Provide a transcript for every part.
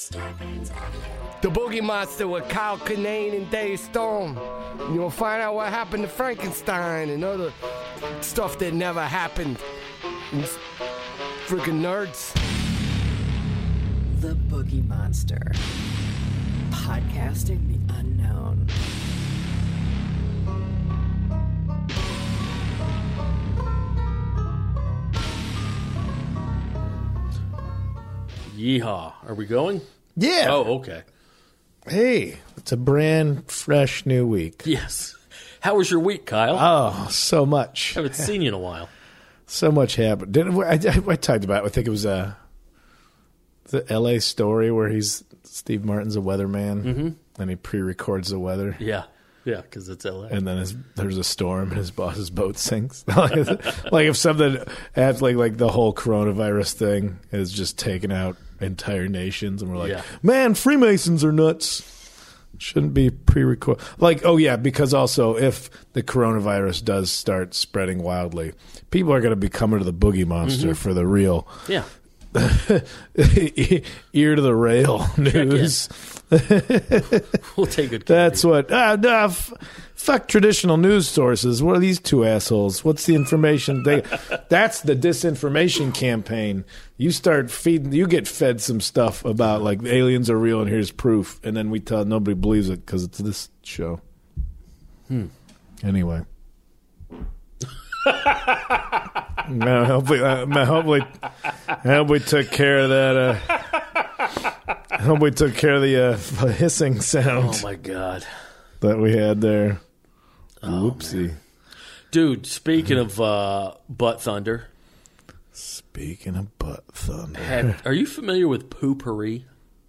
The Boogie Monster with Kyle Kinane and Dave Storm. You'll find out what happened to Frankenstein and other stuff that never happened. Freaking nerds. The Boogie Monster. Podcasting the unknown. Yeehaw. Are we going? Yeah. Oh, okay. Hey, it's a brand fresh new week. Yes. How was your week, Kyle? Oh, so much. I haven't seen you in a while. So much happened. I talked about it. I think it was the L.A. story where Steve Martin's a weatherman, and he pre-records the weather. Yeah. Yeah, because it's L.A. And then there's a storm and his boss's boat sinks. Like if something happens, like the whole coronavirus thing is just taking out entire nations, and we're like, man, Freemasons are nuts. Shouldn't be pre-record. Like, oh yeah, because also if the coronavirus does start spreading wildly, people are going to be coming to the Boogie Monster for the real. Yeah. Ear to the rail news. We'll take good care. That's what. Fuck traditional news sources. What are these two assholes? What's the information? That's the disinformation campaign. You start feeding. You get fed some stuff about like aliens are real and here's proof, and then we tell nobody believes it because it's this show. Anyway. No, hopefully took care of that. Hopefully took care of the hissing sound. Oh my God, that we had there. Whoopsie, man. Dude. Speaking of butt thunder. Speaking of butt thunder, are you familiar with Poo-Pourri?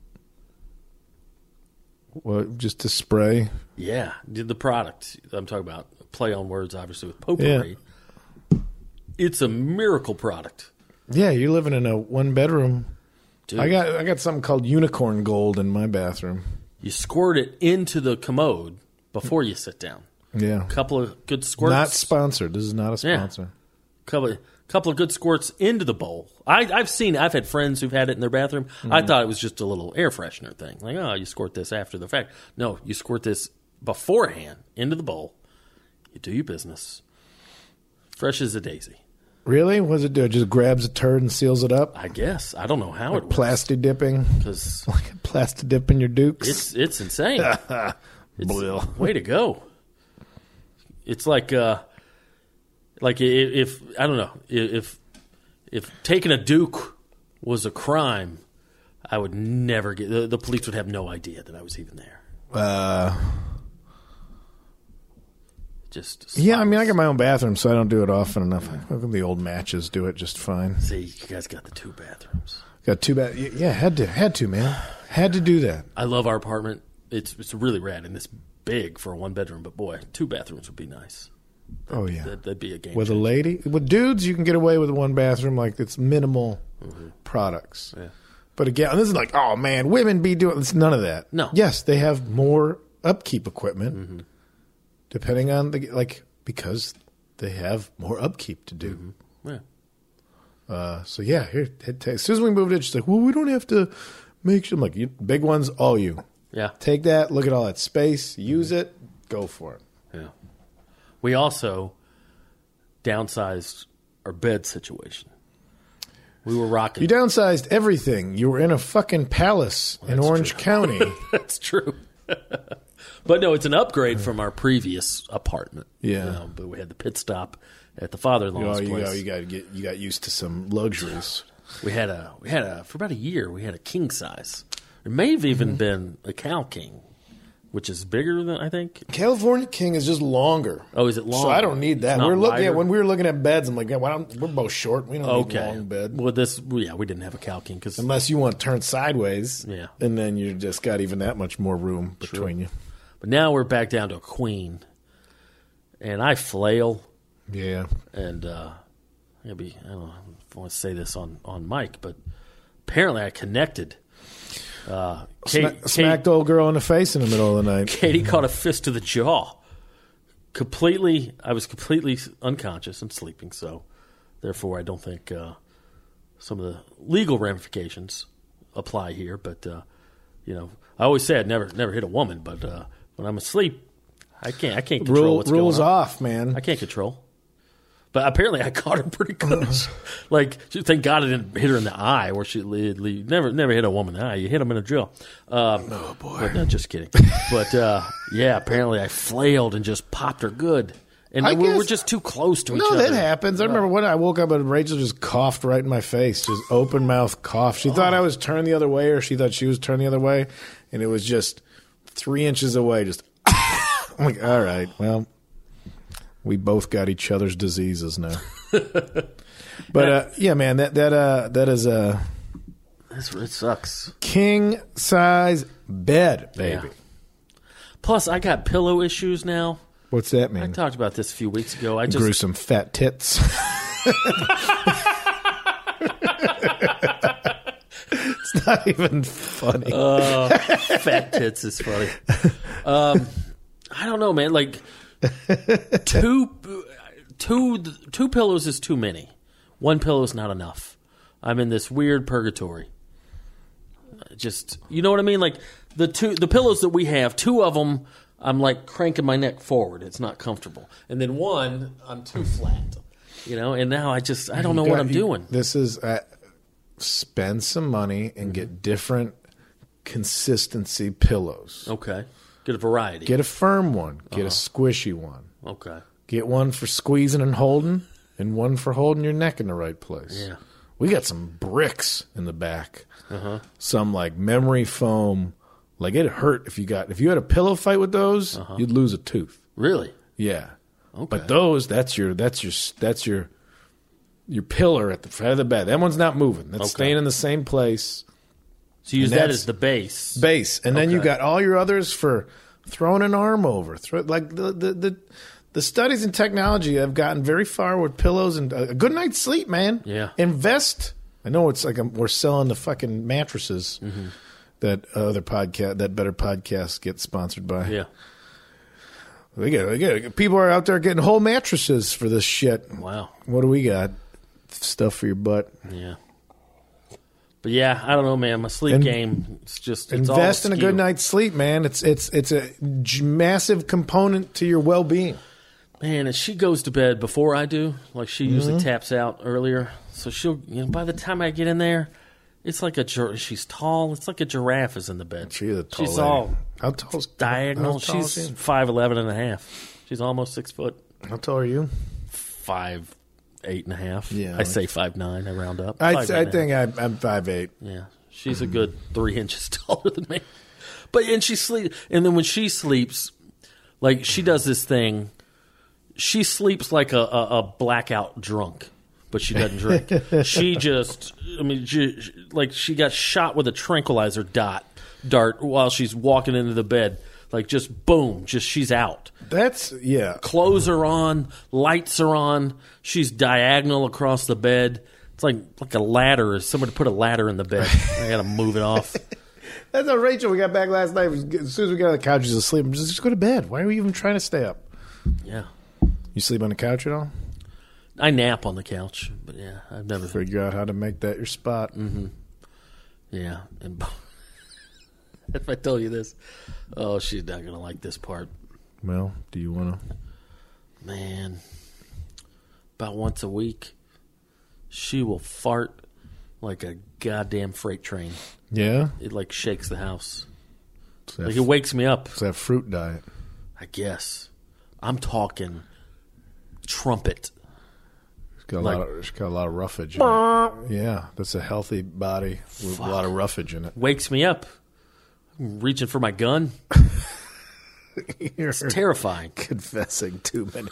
What? Just a spray? Yeah, the product I'm talking about. Play on words, obviously, with Poo-Pourri. Yeah. It's a miracle product. Yeah, you're living in a one-bedroom. Dude. I got something called Unicorn Gold in my bathroom. You squirt it into the commode before you sit down. Yeah. A couple of good squirts. Not sponsored. This is not a sponsor. Yeah. Couple of good squirts into the bowl. I've had friends who've had it in their bathroom. I thought it was just a little air freshener thing. Like, oh, you squirt this after the fact. No, you squirt this beforehand into the bowl. You do your business. Fresh as a daisy. Really? What does it do? It just grabs a turd and seals it up? I guess. I don't know how it works. Plasti dipping? Like plasti dipping your dukes? It's insane. Way to go. It's like if I don't know, if taking a duke was a crime, I would never get the police would have no idea that I was even there. Yeah, I mean, I got my own bathroom, so I don't do it often enough. The old matches do it just fine. See, you guys got the 2 bathrooms. Got 2 bathrooms. Yeah, had to, man. Had to do that. I love our apartment. It's really rad, and it's big for a 1-bedroom, but boy, 2 bathrooms would be nice. Oh, yeah. That'd be a game with changer. A lady? With dudes, you can get away with 1 bathroom, like it's minimal products. Yeah. But again, this is like, oh, man, women be doing it's none of that. No. Yes, they have more upkeep equipment. Depending on because they have more upkeep to do. Yeah. So yeah, here. As soon as we moved it, she's like, "Well, we don't have to make sure." I'm like, "Big ones, all you. Yeah. Take that. Look at all that space. Use it. Go for it." Yeah. We also downsized our bed situation. We were rocking. You downsized everything. You were in a fucking palace in Orange County. That's true. But no, it's an upgrade from our previous apartment. Yeah, but we had the pit stop at the father-in-law's place. You got used to some luxuries. We had for about a year. We had a king size. There may have even been a Cal King, which is bigger than I think. California King is just longer. Oh, is it longer? So I don't need that. When we were looking at beds, I'm like, we're both short. We don't need a long bed. Well, we didn't have a Cal King unless you want to turn sideways. Yeah, and then you just got even that much more room between you. But now we're back down to a queen, and I flail. Yeah, and I don't know if I want to say this on mic, but apparently I connected. Smacked old girl in the face in the middle of the night. Katie caught a fist to the jaw. I was completely unconscious and sleeping, so therefore I don't think some of the legal ramifications apply here, but I always say I'd never hit a woman, but when I'm asleep, I can't control what's rules going on. off, man. I can't control. But apparently, I caught her pretty good. Like, thank God I didn't hit her in the eye, where she never hit a woman in the eye. You hit them in a drill. Oh boy! But no, just kidding. But yeah, apparently I flailed and just popped her good. And we're just too close to each other. No, that happens. I remember when I woke up and Rachel just coughed right in my face, just open mouth cough. She thought I was turned the other way, or she thought she was turned the other way, and it was just 3 inches away. Just I'm like, all right, well, we both got each other's diseases now. But yeah, man, that is a it sucks. King size bed, baby. Yeah. Plus, I got pillow issues now. What's that mean? I talked about this a few weeks ago. Gruesome fat tits. It's not even funny. Fat tits is funny. I don't know, man. Like two pillows is too many. One pillow is not enough. I'm in this weird purgatory. Just, you know what I mean? Like the pillows that we have, 2 of them, I'm like cranking my neck forward. It's not comfortable. And then one, I'm too flat. And now I don't know what I'm doing. This is spend some money and get different consistency pillows. Okay. Get a variety. Get a firm one. Get a squishy one. Okay. Get one for squeezing and holding, and one for holding your neck in the right place. Yeah. We got some bricks in the back. Some like memory foam. Like it hurt if you had a pillow fight with those, you'd lose a tooth. Really? Yeah. Okay. But those, that's your pillar at the head of the bed. That one's not moving. That's staying in the same place. So you use that as the base. And then you got all your others for throwing an arm over. Like the studies in technology have gotten very far with pillows and a good night's sleep, man. Yeah. Invest. I know it's like we're selling the fucking mattresses that that Better Podcasts get sponsored by. Yeah. We get people are out there getting whole mattresses for this shit. Wow. What do we got? Stuff for your butt. Yeah. But yeah, I don't know, man. My sleep game, it's invest all in a good night's sleep, man. It's a massive component to your well-being. Man, and she goes to bed before I do. Like she usually taps out earlier, so she'll. By the time I get in there, it's like she's tall. It's like a giraffe is in the bed. She's a tall She's lady. all how tall? Diagonal. How tall She's is she? 5'11" and a half. She's almost 6 foot. How tall are you? 5'8" and a half. Yeah, I say 5'9". I round up. I think I'm 5'8". Yeah, she's a good 3 inches taller than me. And she sleeps. And then when she sleeps, like she does this thing. She sleeps like a blackout drunk, but she doesn't drink. She just, she got shot with a tranquilizer dart while she's walking into the bed. Like just boom, she's out. Clothes are on, lights are on. She's diagonal across the bed. It's like a ladder. Somebody put a ladder in the bed. I got to move it off. That's how Rachel, we got back last night. As soon as we got on the couch, she's asleep. I'm just go to bed. Why are we even trying to stay up? Yeah. You sleep on the couch at all? I nap on the couch, but yeah, I've never figure out how to make that your spot. Mm-hmm. Yeah, and if I tell you this, she's not gonna like this part. Well, do you want to? Man, about once a week, she will fart like a goddamn freight train. Yeah, it like shakes the house. Like it wakes me up. It's that fruit diet, I guess. I'm talking trumpet. She's got a lot of roughage in it. Yeah, that's a healthy body with a lot of roughage in it. Wakes me up. I'm reaching for my gun. It's terrifying. Confessing too many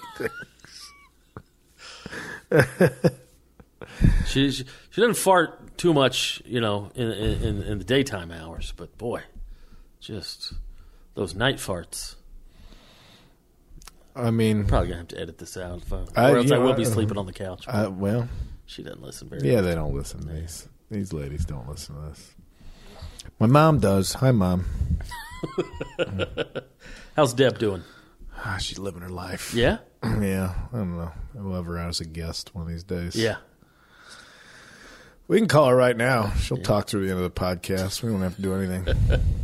things. She doesn't fart too much, in the daytime hours, but boy, just those night farts. I mean, probably gonna have to edit this out, or else I will be sleeping on the couch. Well, she doesn't listen very. Yeah, they don't listen. These ladies don't listen to this. My mom does. Hi, Mom. How's Deb doing? She's living her life. Yeah? Yeah. I don't know. I'll have her out as a guest one of these days. Yeah. We can call her right now. She'll talk through the end of the podcast. We don't have to do anything.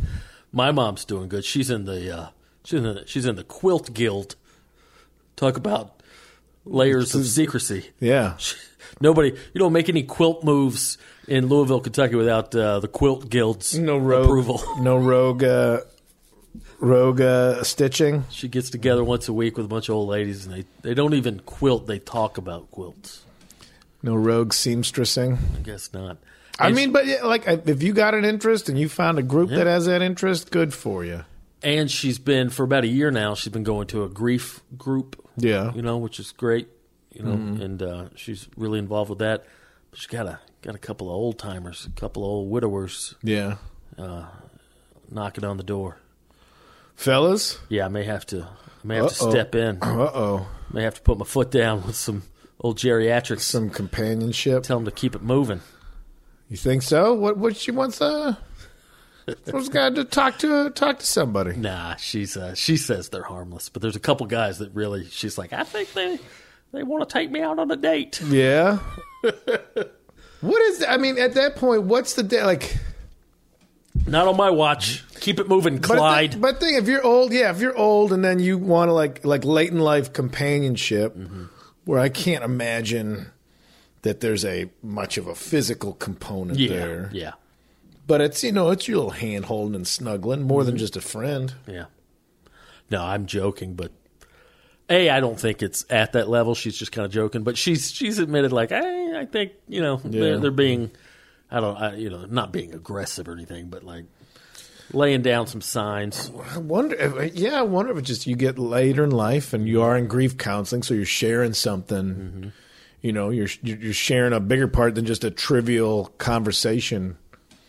My mom's doing good. She's in the she's in the quilt guild. Talk about layers of secrecy. Yeah. Nobody, you don't make any quilt moves in Louisville, Kentucky without the quilt guild's approval. No rogue stitching. She gets together once a week with a bunch of old ladies, and they don't even quilt. They talk about quilts. No rogue seamstressing. I guess not. I mean, but yeah, like if you got an interest and you found a group that has that interest, good for you. And she's been, for about a year now, she's been going to a grief group. Yeah. Which is great. And she's really involved with that. But she's got a couple of old timers, a couple of old widowers. Yeah. Knocking on the door. Fellas? Yeah, I may have to step in. May have to put my foot down with some old geriatrics. Some companionship. Tell them to keep it moving. You think so? What she wants? What's got to talk to somebody? Nah, she says they're harmless, but there's a couple guys that really. She's like, I think they want to take me out on a date. Yeah. What is? I mean, at that point, what's the like? Not on my watch. Keep it moving, Clyde. But if you're old, and then you want to like late in life companionship, where I can't imagine that there's much of a physical component there. Yeah. But it's it's your little hand holding and snuggling more than just a friend. Yeah. No, I'm joking, but I don't think it's at that level. She's just kind of joking, but she's admitted like, I think they're being, not being aggressive or anything, but like laying down some signs. I wonder if it's just you get later in life and you are in grief counseling, so you're sharing something. You're sharing a bigger part than just a trivial conversation.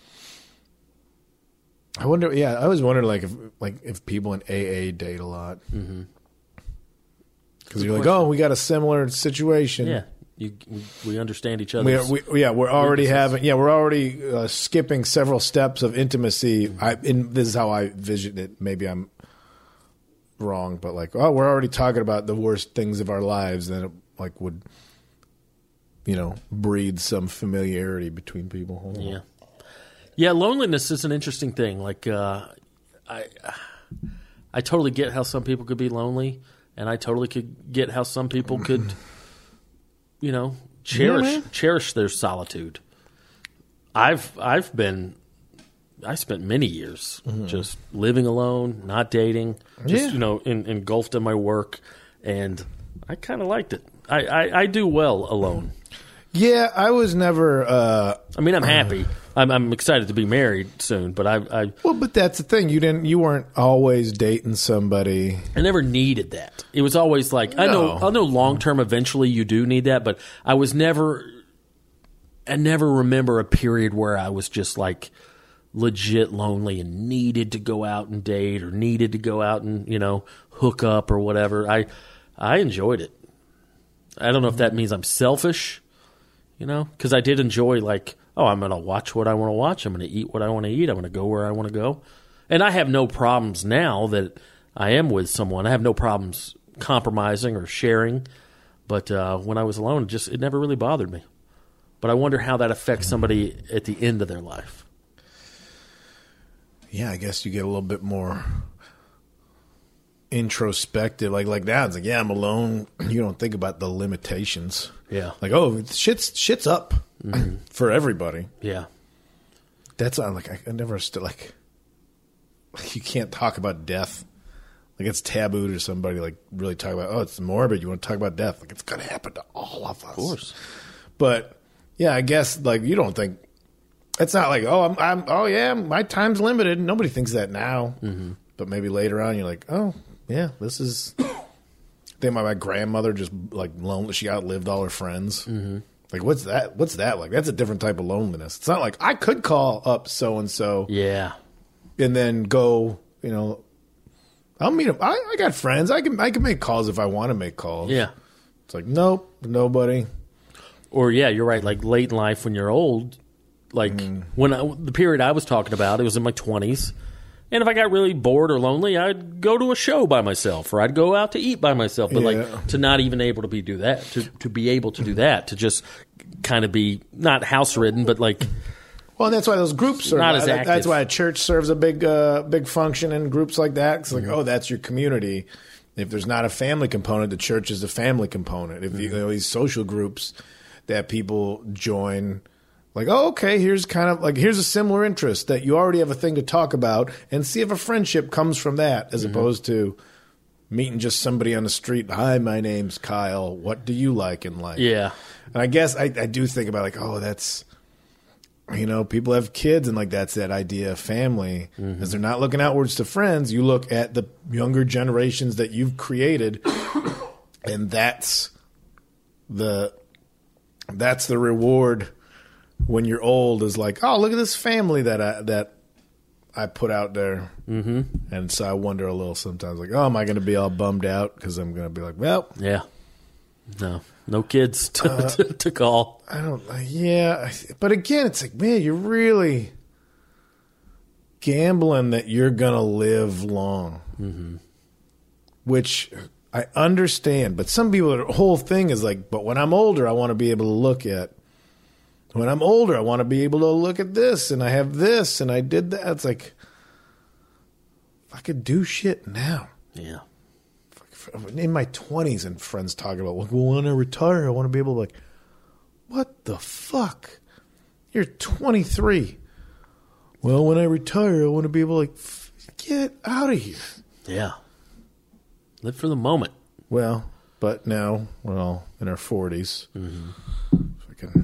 I wonder. Yeah, I always wondered if people in AA date a lot. Because you're like, oh, we got a similar situation. Yeah, we understand each other. We're already skipping several steps of intimacy. This is how I vision it. Maybe I'm wrong, but we're already talking about the worst things of our lives. Then it would, breed some familiarity between people. Yeah. Yeah, loneliness is an interesting thing. I totally get how some people could be lonely, and I totally could get how some people could, cherish their solitude. I spent many years just living alone, not dating, just engulfed in my work, and I kind of liked it. I do well alone. Yeah, I was never. I'm happy. I'm excited to be married soon, but but that's the thing. You weren't always dating somebody. I never needed that. It was always like I know long term. Eventually, you do need that, but I never remember a period where I was just like legit lonely and needed to go out and date or needed to go out and hook up or whatever. I enjoyed it. I don't know if that means I'm selfish, because I did enjoy I'm going to watch what I want to watch. I'm going to eat what I want to eat. I'm going to go where I want to go. And I have no problems now that I am with someone. I have no problems compromising or sharing. But when I was alone, it never really bothered me. But I wonder how that affects somebody at the end of their life. Yeah, I guess you get a little bit more introspective. Like now, it's like, I'm alone. You don't think about the limitations. Yeah. Shit's up for everybody. Yeah. That's I never understood. You can't talk about death. It's taboo to somebody really talk about. It's morbid. You want to talk about death? It's gonna happen to all of us. Of course. But yeah, I guess you don't think it's not my time's limited. Nobody thinks that now. But maybe later on, you're like, oh yeah, this is. I think my grandmother just lonely. She outlived all her friends. What's that? What's that like? That's a different type of loneliness. It's not like I could call up so and so. Yeah. And then go. I'll meet them. I got friends. I can make calls if I want to make calls. Yeah. It's nope, nobody. Or yeah, you're right. Late in life when you're old, when the period I was talking about, it was in my 20s. And if I got really bored or lonely, I'd go to a show by myself, or I'd go out to eat by myself. But to not even able to do that, to be able to do that, to just kind of be not house ridden, but Well, that's why those groups serve. Not as active. That's why a church serves a big function in groups like that. It's like, oh, that's your community. If there's not a family component, the church is a family component. If you know, these social groups that people join, like, oh, okay, here's a similar interest that you already have a thing to talk about, and see if a friendship comes from that, as opposed to meeting just somebody on the street. Hi, my name's Kyle. What do you like in life? Yeah. And I guess I do think about like, oh, that's, you know, people have kids and like that's that idea of family. As they're not looking outwards to friends, you look at the younger generations that you've created, and that's the reward when you're old, is like, oh, look at this family that I put out there. And so I wonder a little sometimes, like, oh, am I going to be all bummed out because I'm going to be like, well, yeah, no kids to call. I don't. Yeah, but again, it's like, man, you're really gambling that you're going to live long, which I understand. But some people, the whole thing is like, but when I'm older, I want to be able to look at. When I'm older, I want to be able to look at this, and I have this, and I did that. It's like, if I could do shit now. Yeah. In my 20s, and friends talking about, well, when I retire, I want to be able to, like, what the fuck? You're 23. Well, when I retire, I want to be able to, like, get out of here. Yeah. Live for the moment. Well, but now we're all in our 40s. Fucking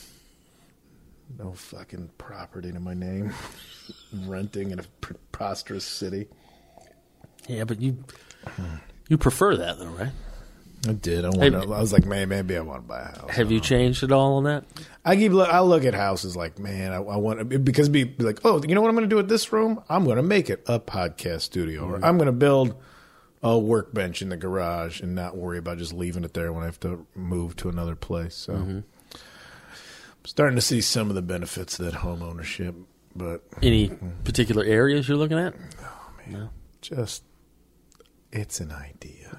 no fucking property to my name. Renting in a preposterous city. Yeah, but you prefer that, though, right? I did. I was like, man, maybe I want to buy a house. Have you changed at all on that? I look at houses like, man, I want, because be like, oh, you know what I'm going to do with this room? I'm going to make it a podcast studio, or I'm going to build a workbench in the garage and not worry about just leaving it there when I have to move to another place. So I'm starting to see some of the benefits of that home ownership. But any particular areas you're looking at? Oh man, no. Just it's an idea.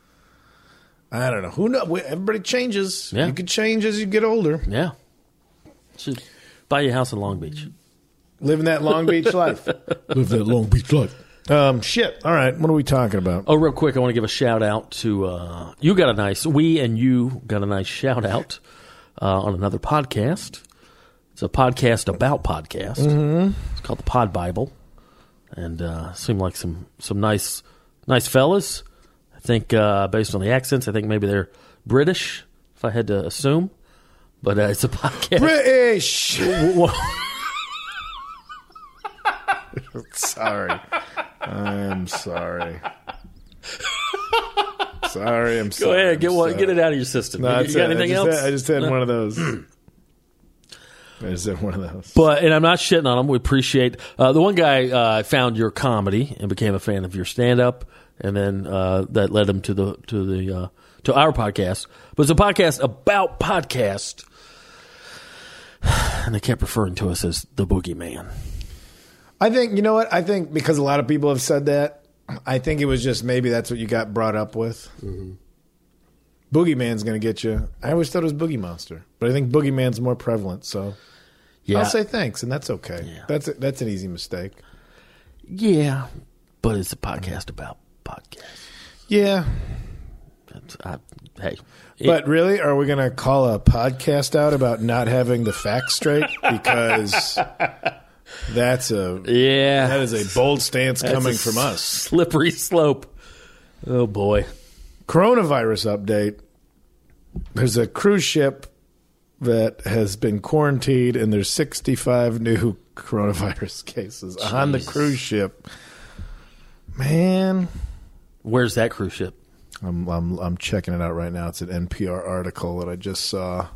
I don't know. Who knows? Everybody changes. Yeah. You can change as you get older. Yeah. Should buy you a house in Long Beach. Living that Long Beach life. Live that Long Beach life. Shit. All right. What are we talking about? Oh, real quick, I want to give a shout out to you got a nice shout out on another podcast. It's a podcast about podcasts. It's called the Pod Bible, and seem like some nice fellas. I think based on the accents, I think maybe they're British, if I had to assume. But it's a podcast. British. Sorry. I'm sorry. Sorry, I'm sorry. Go ahead, get it out of your system. No, you got anything else? I just had one of those. I just had one of those. And I'm not shitting on them. We appreciate the one guy found your comedy and became a fan of your stand-up, and then that led him to our podcast. But it's a podcast about podcast, and they kept referring to us as the Boogeyman. I think, you know what? I think because a lot of people have said that, I think it was just maybe that's what you got brought up with. Boogeyman's going to get you. I always thought it was Boogie Monster, but I think Boogeyman's more prevalent, so I'll say thanks, and that's okay. Yeah. That's an easy mistake. Yeah, but it's a podcast about podcasts. Yeah. But really, are we going to call a podcast out about not having the facts straight? Because that is a bold stance coming from us. Slippery slope. Oh boy. Coronavirus update. There's a cruise ship that has been quarantined, and there's 65 new coronavirus cases on the cruise ship. Man, where's that cruise ship? I'm checking it out right now. It's an NPR article that I just saw.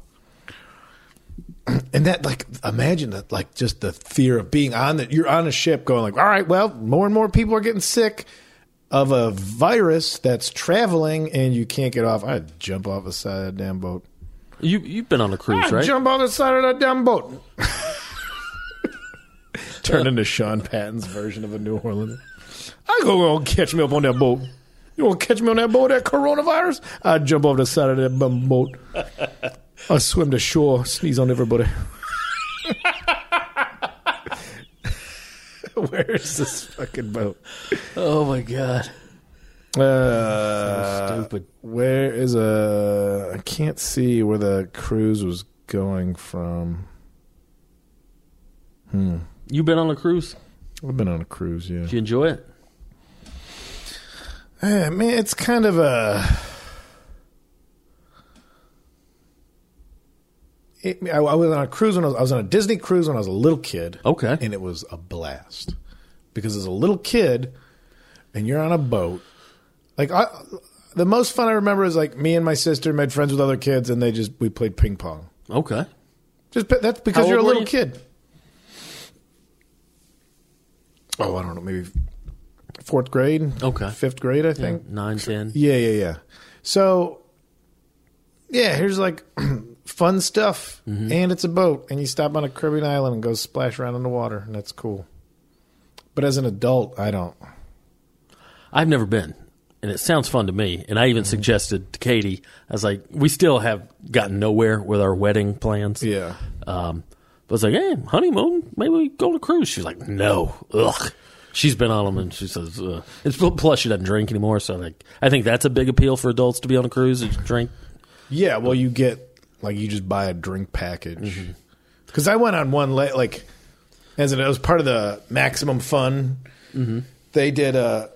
And that, like, imagine that, like, just the fear of being you're on a ship going like, all right, well, more and more people are getting sick of a virus that's traveling, and you can't get off. I'd jump off the side of that damn boat. You've been on a cruise, right? Jump off the side of that damn boat. Turn into Sean Patton's version of a New Orleans. I go catch me up on that boat. You want to catch me on that boat, that coronavirus? I'd jump off the side of that bum boat. I'll swim to shore, sneeze on everybody. Where is this fucking boat? Oh my god. So stupid. Where is I can't see where the cruise was going from. You been on a cruise? I've been on a cruise, yeah. Did you enjoy it? Man, it's kind of a... I was on a cruise when I was on a Disney cruise when I was a little kid. Okay. And it was a blast. Because as a little kid, and you're on a boat, the most fun I remember is like me and my sister made friends with other kids, and we played ping pong. Okay. That's because How you're a old were little you? kid. Oh, I don't know, maybe 4th grade. Okay. 5th grade, I think. 9, 10. Yeah. So, yeah, here's like fun stuff, and it's a boat, and you stop on a Caribbean island and go splash around in the water, and that's cool. But as an adult, I don't. I've never been, and it sounds fun to me. And I even suggested to Katie, I was like, we still have gotten nowhere with our wedding plans. Yeah. But I was like, hey, honeymoon, maybe we go on a cruise. She's like, no. Ugh. She's been on them, and she says, plus she doesn't drink anymore. So I think that's a big appeal for adults to be on a cruise and drink. Yeah, well, you get, you just buy a drink package. Because I went on one, it was part of the Maximum Fun. They did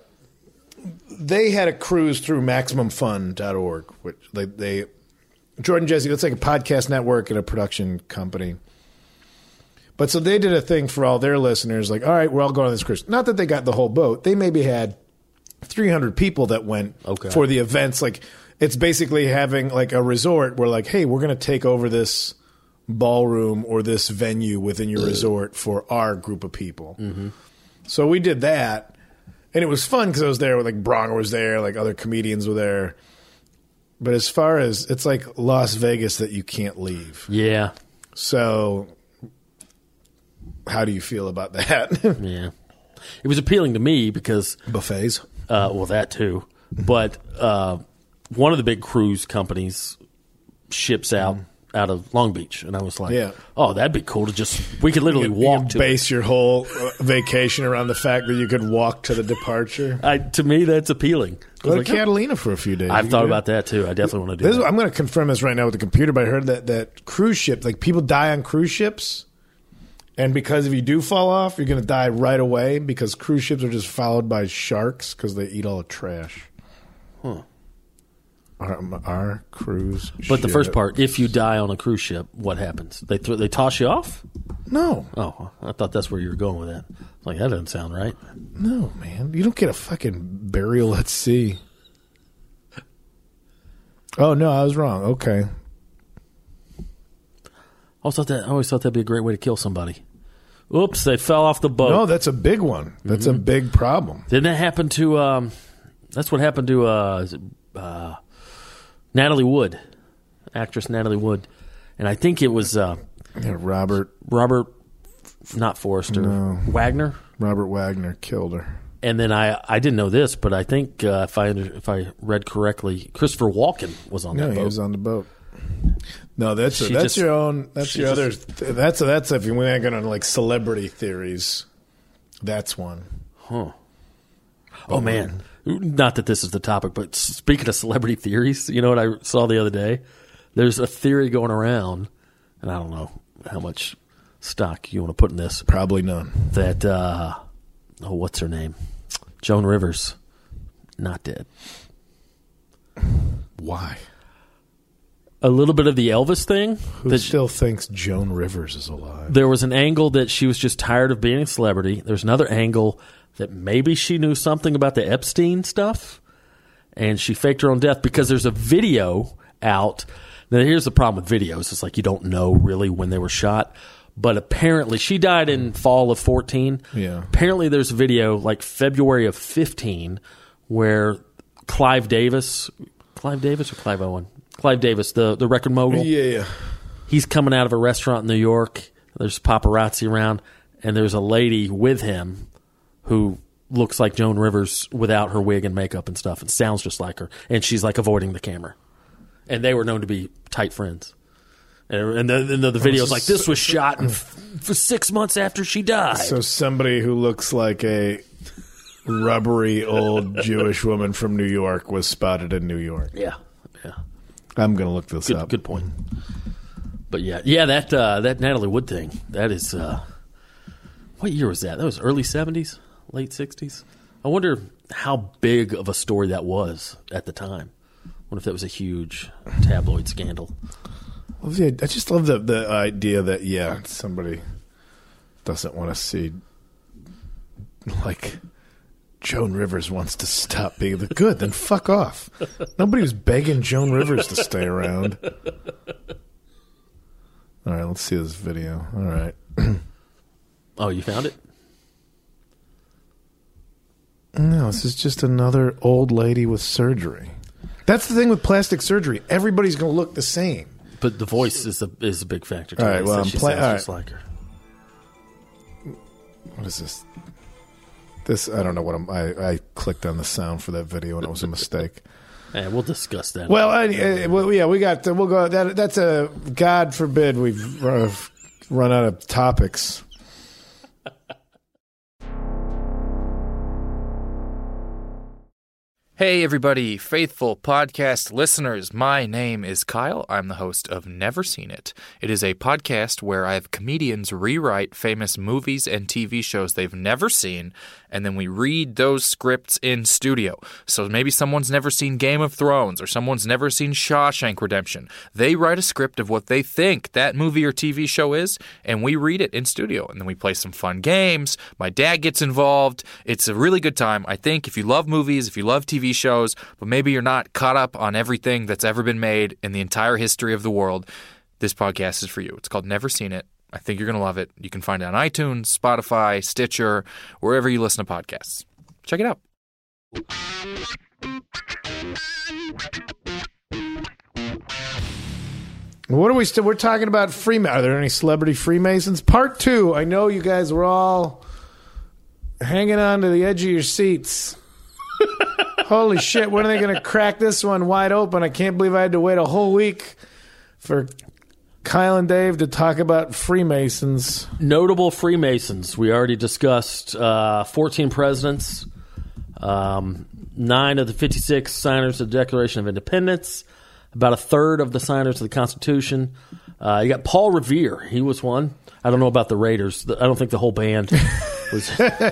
they had a cruise through MaximumFun.org, which Jordan Jesse, that's like a podcast network and a production company. But so they did a thing for all their listeners, all right, we're all going on this cruise. Not that they got the whole boat. They maybe had 300 people that went for the events. It's basically having a resort where hey, we're going to take over this ballroom or this venue within your resort for our group of people. So we did that. And it was fun because I was there with Bronger was there, other comedians were there. But as far as it's like Las Vegas that you can't leave. Yeah. So how do you feel about that? Yeah. It was appealing to me because buffets. Well, that too. But one of the big cruise companies ships out of Long Beach, and I was like, "Oh, that'd be cool to we could literally walk to base your whole vacation around the fact that you could walk to the departure." To me, that's appealing. Go to Catalina for a few days. I've thought about that too. I definitely want to do that. I'm going to confirm this right now with the computer, but I heard that cruise ship, people die on cruise ships, and because if you do fall off, you're going to die right away because cruise ships are just followed by sharks because they eat all the trash. Huh. Our cruise ship. But the first part, if you die on a cruise ship, what happens? They toss you off? No. Oh, I thought that's where you were going with that. That doesn't sound right. No, man. You don't get a fucking burial at sea. Oh, no, I was wrong. Okay. I always thought that'd be a great way to kill somebody. Oops, they fell off the boat. No, that's a big one. That's a big problem. Didn't that happen to, that's what happened to, Natalie Wood, actress Natalie Wood, and I think it was Robert, not Forrester, Wagner. Robert Wagner killed her. And then I didn't know this, but I think if I read correctly, Christopher Walken was on that boat. Yeah, he was on the boat. No, that's your own. That's your other. That's if you ain't going to celebrity theories. That's one. Huh. Oh man. Not that this is the topic, but speaking of celebrity theories, you know what I saw the other day? There's a theory going around, and I don't know how much stock you want to put in this. Probably none. That, what's her name? Joan Rivers, not dead. Why? A little bit of the Elvis thing. Who still thinks Joan Rivers is alive? There was an angle that she was just tired of being a celebrity. There's another angle that maybe she knew something about the Epstein stuff, and she faked her own death because there's a video out. Now, here's the problem with videos. It's you don't know really when they were shot, but apparently she died in fall of 14. Yeah. Apparently there's a video February of 15 where Clive Davis or Clive Owen? Clive Davis, the record mogul. Yeah. He's coming out of a restaurant in New York. There's paparazzi around, and there's a lady with him who looks like Joan Rivers without her wig and makeup and stuff and sounds just like her. And she's avoiding the camera. And they were known to be tight friends. And then the video's like, this was shot for 6 months after she died. So somebody who looks like a rubbery old Jewish woman from New York was spotted in New York. Yeah. I'm going to look this up. Good point. But that Natalie Wood thing, that is, what year was that? That was early 70s, late 60s? I wonder how big of a story that was at the time. I wonder if that was a huge tabloid scandal. Well, yeah, I just love the idea that, somebody doesn't want to see, like, Joan Rivers wants to stop being good, then fuck off. Nobody was begging Joan Rivers to stay around. All right, let's see this video. All right. Oh, you found it? No, this is just another old lady with surgery. That's the thing with plastic surgery. Everybody's going to look the same. But the voice is a big factor. Too. All right, well, I'm playing. Just like her. What is this? This I don't know what I clicked on the sound for that video and it was a mistake. Yeah, we'll discuss that. Well, we got. We'll go. That's a God forbid we've run out of topics. Hey everybody, faithful podcast listeners. My name is Kyle. I'm the host of Never Seen It. It is a podcast where I have comedians rewrite famous movies and TV shows they've never seen, and then we read those scripts in studio. So maybe someone's never seen Game of Thrones, or someone's never seen Shawshank Redemption. They write a script of what they think that movie or TV show is, and we read it in studio. And then we play some fun games. My dad gets involved. It's a really good time. I think if you love movies, if you love TV shows, but maybe you're not caught up on everything that's ever been made in the entire history of the world, this podcast is for you. It's called Never Seen It. I think you're going to love it. You can find it on iTunes, Spotify, Stitcher, wherever you listen to podcasts. Check it out. What are we still? We're talking about Freemasons. Are there any celebrity Freemasons? Part 2. I know you guys were all hanging on to the edge of your seats. Holy shit, when are they going to crack this one wide open? I can't believe I had to wait a whole week for Kyle and Dave to talk about Freemasons. Notable Freemasons. We already discussed 14 presidents, 9 of the 56 signers of the Declaration of Independence, about a third of the signers of the Constitution. You got Paul Revere. He was one. I don't know about the Raiders. I don't think the whole band was.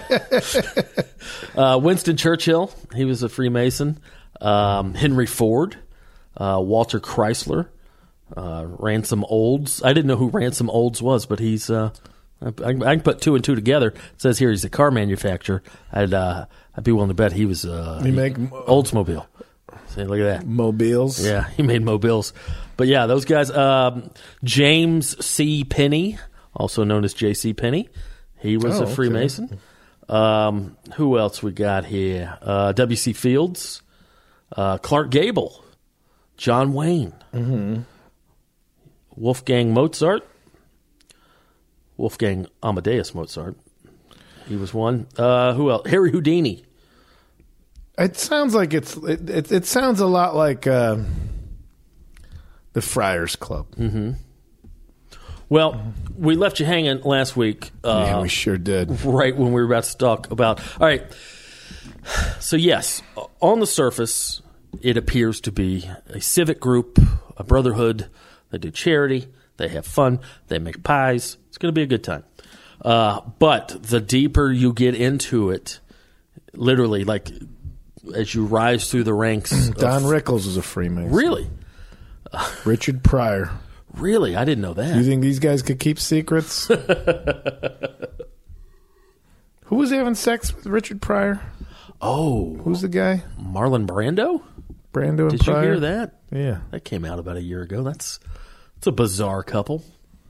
Winston Churchill. He was a Freemason. Henry Ford. Walter Chrysler. Ransom Olds. I didn't know who Ransom Olds was, but he's. I can put 2 and 2 together. It says here he's a car manufacturer. I'd be willing to bet he was. You make Oldsmobile. See, look at that. Mobiles. Yeah, he made mobiles. But yeah, those guys. James C. Penney, also known as J.C. Penney. He was a Freemason. Okay. Who else we got here? W.C. Fields, Clark Gable, John Wayne, Wolfgang Mozart, Wolfgang Amadeus Mozart. He was one. Who else? Harry Houdini. It sounds like it sounds a lot like the Friars Club. Mm-hmm. Well, we left you hanging last week. Yeah, we sure did. Right when we were about to talk about. All right. So yes, on the surface, it appears to be a civic group, a brotherhood. They do charity. They have fun. They make pies. It's going to be a good time. But the deeper you get into it, literally, like as you rise through the ranks. Don Rickles was a Freemason. Really? Richard Pryor. Really? I didn't know that. You think these guys could keep secrets? Who was having sex with Richard Pryor? Oh. Who's the guy? Marlon Brando? Brando and Did Pryor? you hear that? Yeah. That came out about a year ago. It's a bizarre couple.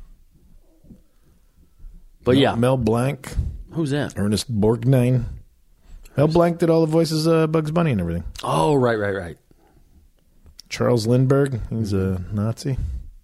But yeah. Mel Blanc. Who's that? Ernest Borgnine. Mel Blanc did all the voices of Bugs Bunny and everything. Oh, right. Charles Lindbergh. He's a Nazi.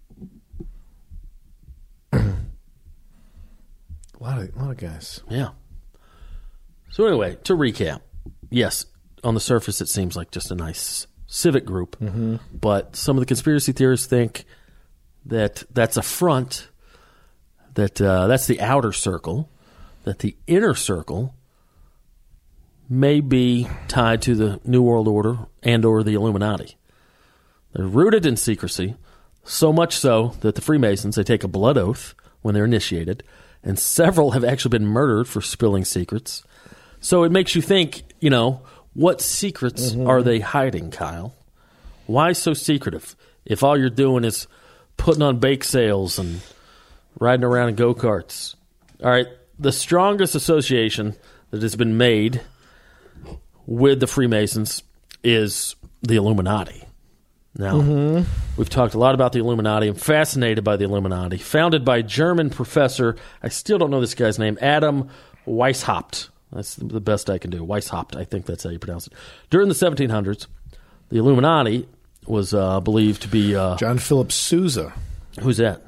A lot of guys. Yeah. So anyway, to recap, yes, on the surface it seems like just a nice civic group, but some of the conspiracy theorists think that's a front, that's the outer circle, that the inner circle may be tied to the New World Order and or the Illuminati. They're rooted in secrecy, so much so that the Freemasons, they take a blood oath when they're initiated, and several have actually been murdered for spilling secrets. So it makes you think, what secrets are they hiding, Kyle? Why so secretive? If all you're doing is putting on bake sales and riding around in go-karts. All right, the strongest association that has been made with the Freemasons is the Illuminati. Now, we've talked a lot about the Illuminati. I'm fascinated by the Illuminati. Founded by German professor, I still don't know this guy's name, Adam Weishaupt. That's the best I can do. Weishaupt, I think that's how you pronounce it. During the 1700s, the Illuminati was believed to be... John Philip Sousa. Who's that?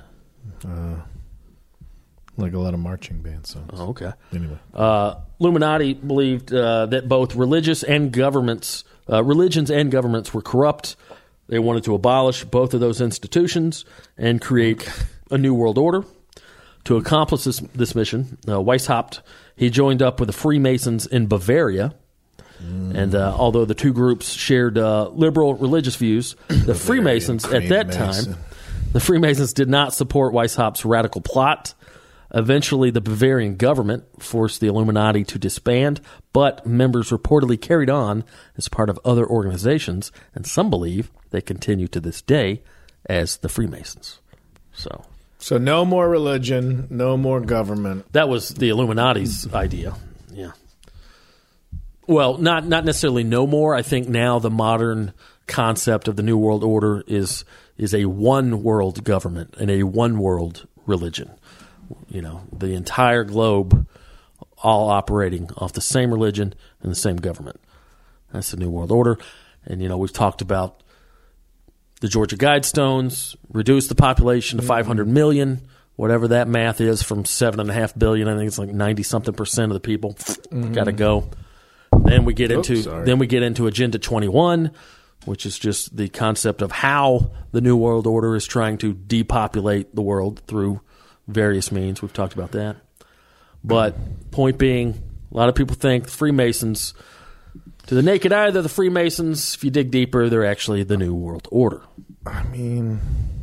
Like a lot of marching band songs. Oh, okay. Anyway. Illuminati believed that both religions and governments were corrupt. They wanted to abolish both of those institutions and create a new world order. To accomplish this mission, Weishaupt, he joined up with the Freemasons in Bavaria. And although the two groups shared liberal religious views, the Freemasons at that time, the Freemasons did not support Weishaupt's radical plot. Eventually, the Bavarian government forced the Illuminati to disband, but members reportedly carried on as part of other organizations, and some believe they continue to this day as the Freemasons. So no more religion, no more government. That was the Illuminati's idea. Yeah. Well, not necessarily no more. I think now the modern concept of the New World Order is a one world government and a one world religion. The entire globe all operating off the same religion and the same government. That's the New World Order. And, we've talked about the Georgia Guidestones, reduce the population to 500 million, whatever that math is, from 7.5 billion. I think it's like 90-something% of the people got to go. Then we get into Agenda 21, which is just the concept of how the New World Order is trying to depopulate the world through various means. We've talked about that. But point being, a lot of people think Freemasons, to the naked eye, they're the Freemasons. If you dig deeper, they're actually the New World Order. I mean,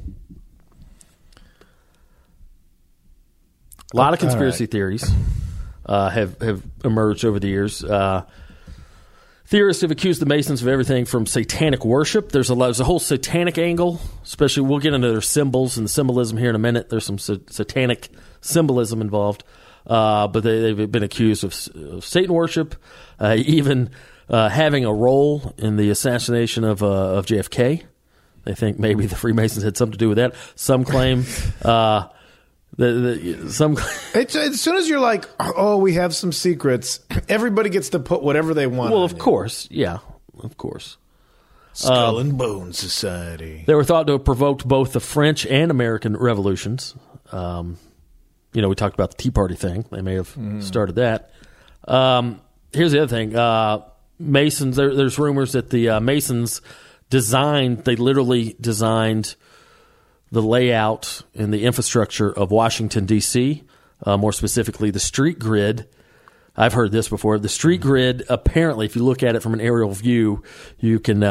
a lot of conspiracy theories have emerged over the years. Theorists have accused the Masons of everything from satanic worship. There's a whole satanic angle, especially we'll get into their symbols and symbolism here in a minute. There's some satanic symbolism involved. But they've been accused of Satan worship, even having a role in the assassination of JFK. They think maybe the Freemasons had something to do with that. Some claim... As soon as you're like, oh, we have some secrets, everybody gets to put whatever they want. Well, of course. Yeah, of course. Skull and Bone Society. They were thought to have provoked both the French and American revolutions. We talked about the Tea Party thing. They may have started that. Here's the other thing. Masons, there's rumors that the Masons literally designed the layout and the infrastructure of Washington, D.C., more specifically the street grid. I've heard this before. The street grid, apparently, if you look at it from an aerial view, you can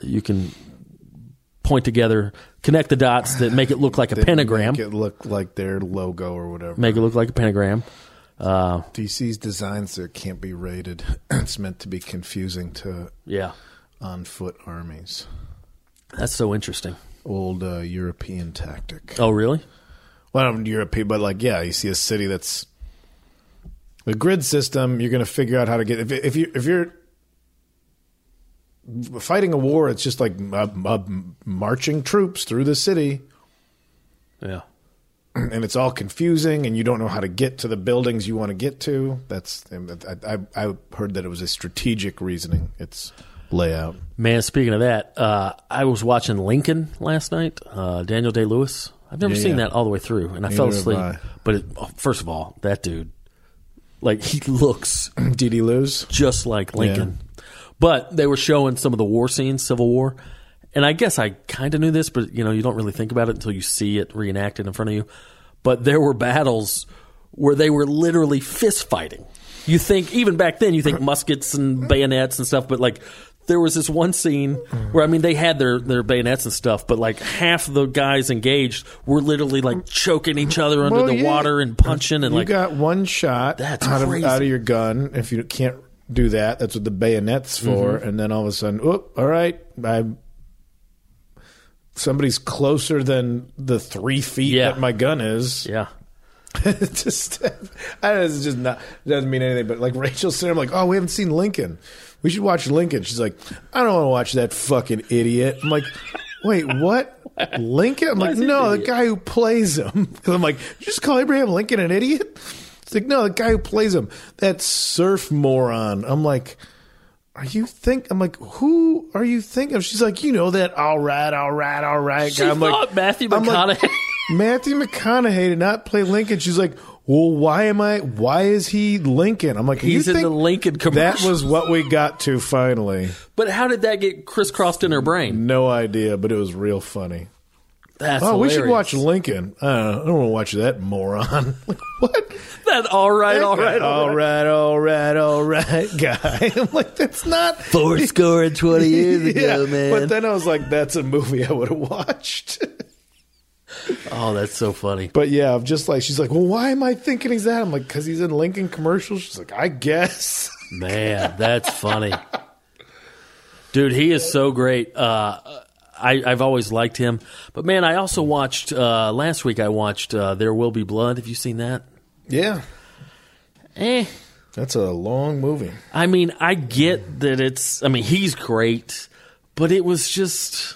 point together, connect the dots that make it look like a pentagram. Make it look like their logo or whatever. Make it look like a pentagram. DC's designs there can't be rated. It's meant to be confusing to on-foot armies. That's so interesting. Old European tactic. Oh, really? Well, not European, but you see a city that's the grid system. You're going to figure out how to get if you're fighting a war. It's just like marching troops through the city. Yeah, and it's all confusing, and you don't know how to get to the buildings you want to get to. I heard that it was a strategic reasoning. It's layout. Man, speaking of that, I was watching Lincoln last night, Daniel Day-Lewis. I've never seen that all the way through, and I fell asleep. But first of all, that dude, he looks D.D. Lewis just like Lincoln. Yeah. But they were showing some of the war scenes, Civil War, and I guess I kind of knew this, but you don't really think about it until you see it reenacted in front of you. But there were battles where they were literally fist fighting. You think, even back then, you think muskets and bayonets and stuff, but like there was this one scene where, I mean, they had their bayonets and stuff, but like half the guys engaged were literally like choking each other under the water and punching. And you got one shot that's out crazy. of your gun. If you can't do that, that's what the bayonet's for. And then all of a sudden, all right, somebody's closer than the 3 feet that my gun is. Yeah. It's just not, it doesn't mean anything. But like Rachel said, I'm like, oh, we haven't seen Lincoln. We should watch Lincoln. She's like, I don't want to watch that fucking idiot. I'm like, wait, what? Lincoln? I'm like, no, the guy who plays him. Because I'm like, you just call Abraham Lincoln an idiot? It's like, no, the guy who plays him, that surf moron. I'm like, I'm like, who are you thinking of? She's like, that all right guy. I'm like, Matthew McConaughey. Matthew McConaughey did not play Lincoln. She's like, well, why is he Lincoln? I'm like, he's in the Lincoln commercial. That was what we got to finally. But how did that get crisscrossed in her brain? No idea, but it was real funny. That's hilarious. We should watch Lincoln. I don't want to watch that moron. Like, what? That all right guy. I'm like, that's not 20 years ago, man. But then I was like, that's a movie I would have watched. Oh, that's so funny. But yeah, I'm just like, she's like, well, why am I thinking he's that? I'm like, because he's in Lincoln commercials. She's like, I guess. Man, that's funny. Dude, he is so great. I've always liked him. But man, I also watched, last week I watched There Will Be Blood. Have you seen that? Yeah. That's a long movie. I mean, I get that he's great, but it was just,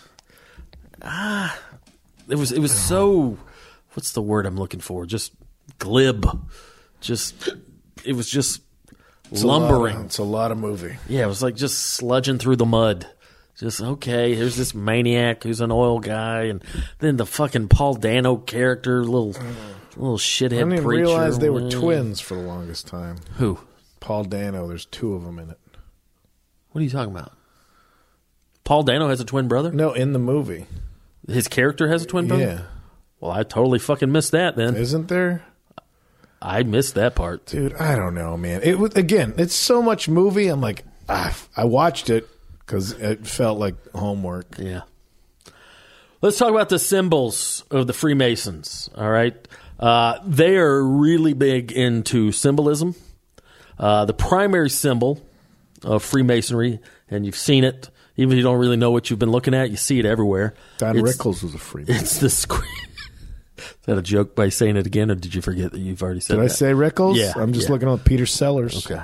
it was so, what's the word I'm looking for? Just glib. It was just lumbering. It's a lot of movie. Yeah, it was like just sludging through the mud. Just, okay, here's this maniac who's an oil guy, and then the fucking Paul Dano character, little shithead preacher. I didn't realize they were twins for the longest time. Who? Paul Dano. There's 2 of them in it. What are you talking about? Paul Dano has a twin brother? No, in the movie. His character has a twin brother? Yeah. Well, I totally fucking missed that then. Isn't there? I missed that part. Dude, I don't know, man. It was, again, it's so much movie. I'm like, I watched it because it felt like homework. Yeah. Let's talk about the symbols of the Freemasons, all right? They are really big into symbolism. The primary symbol of Freemasonry, and you've seen it, even if you don't really know what you've been looking at, you see it everywhere. Don Rickles was a Freemason. It's the square. Is that a joke by saying it again, or did you forget that you've already said that? Did I say Rickles? Yeah. I'm just looking at Peter Sellers. Okay.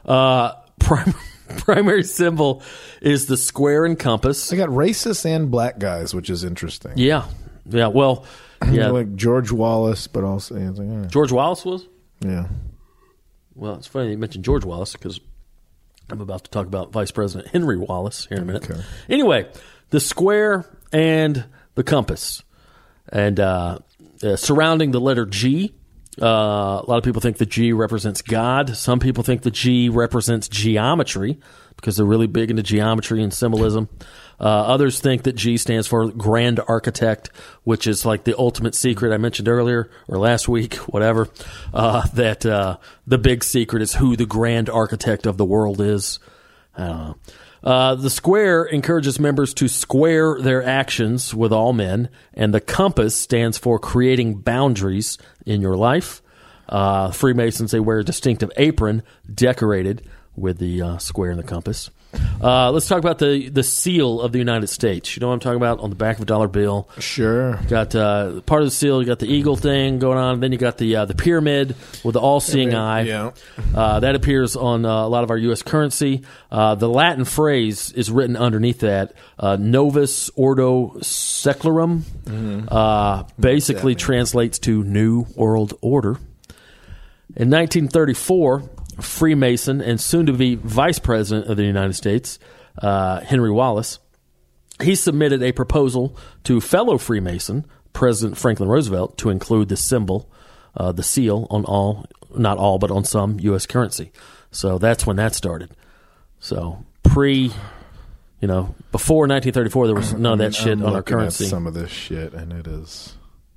Primary symbol is the square and compass. I got racists and black guys, which is interesting. Yeah. Well, yeah. Like George Wallace, but also George Wallace was? Yeah. Well, it's funny you mentioned George Wallace because I'm about to talk about Vice President Henry Wallace here in a minute. Okay. Anyway, the square and the compass. And surrounding the letter G, a lot of people think the G represents God. Some people think the G represents geometry because they're really big into geometry and symbolism. Others think that G stands for Grand Architect, which is like the ultimate secret I mentioned earlier or last week, whatever, that the big secret is who the Grand Architect of the world is. I don't know. The square encourages members to square their actions with all men, and the compass stands for creating boundaries in your life. Freemasons, they wear a distinctive apron decorated with the square and the compass. Let's talk about the seal of the United States. You know what I'm talking about? On the back of a dollar bill. Sure. Got part of the seal, you got the eagle thing going on, and then you got the pyramid with the all-seeing eye. Yeah. That appears on a lot of our U.S. currency. The Latin phrase is written underneath that, Novus Ordo Seclorum, basically translates to New World Order. In 1934, Freemason and soon-to-be Vice President of the United States, Henry Wallace, he submitted a proposal to fellow Freemason, President Franklin Roosevelt, to include the symbol, the seal, on all, not all, but on some U.S. currency. So that's when that started. So Before 1934, there was none of that shit on our currency. Some of this shit, and it is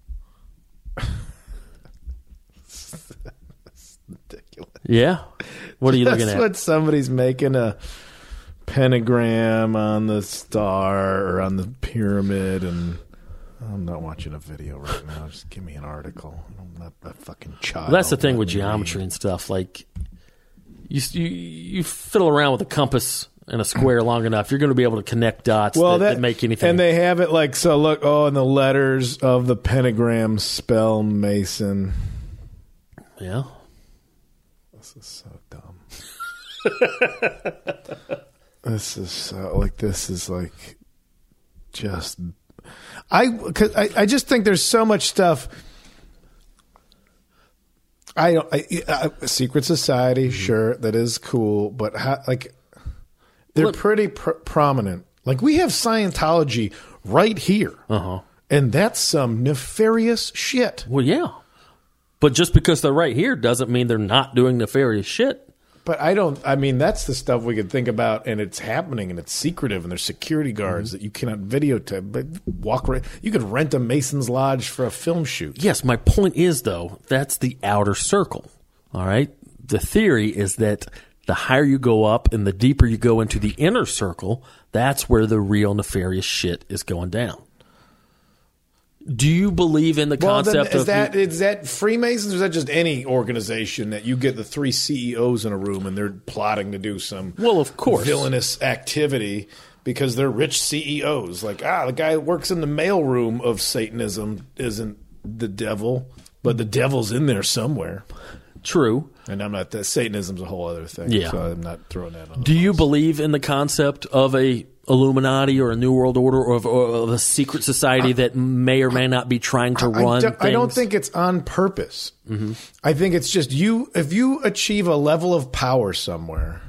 it's ridiculous. Yeah. What are you looking at? That's what somebody's making a pentagram on the star or on the pyramid, and I'm not watching a video right now. Just give me an article. I'm not a fucking child. Well, that's the thing with geometry and stuff. Like, you fiddle around with a compass and a square long enough, you're going to be able to connect dots that make anything. And they have it like, so look, and the letters of the pentagram spell Mason. Yeah. This is so dumb. This is just, I just think there's so much stuff. Secret society, sure, that is cool, but they're pretty prominent. Like, we have Scientology right here, and that's some nefarious shit. Well, yeah, but just because they're right here doesn't mean they're not doing nefarious shit. But that's the stuff we could think about, and it's happening, and it's secretive, and there's security guards that you cannot videotape. But you could rent a Mason's Lodge for a film shoot. Yes, my point is, though, that's the outer circle, all right? The theory is that the higher you go up and the deeper you go into the inner circle, that's where the real nefarious shit is going down. Do you believe in the concept is that Freemasons, or is that just any organization that you get the 3 CEOs in a room and they're plotting to do some of course villainous activity because they're rich CEOs? Like, the guy that works in the mailroom of Satanism isn't the devil, but the devil's in there somewhere. True. And I'm not. Satanism's a whole other thing. Yeah. So I'm not throwing that on. Do you believe in the concept of a Illuminati or a New World Order or of a secret society that may or may not be trying to run things? I don't think it's on purpose. Mm-hmm. I think it's just if you achieve a level of power somewhere,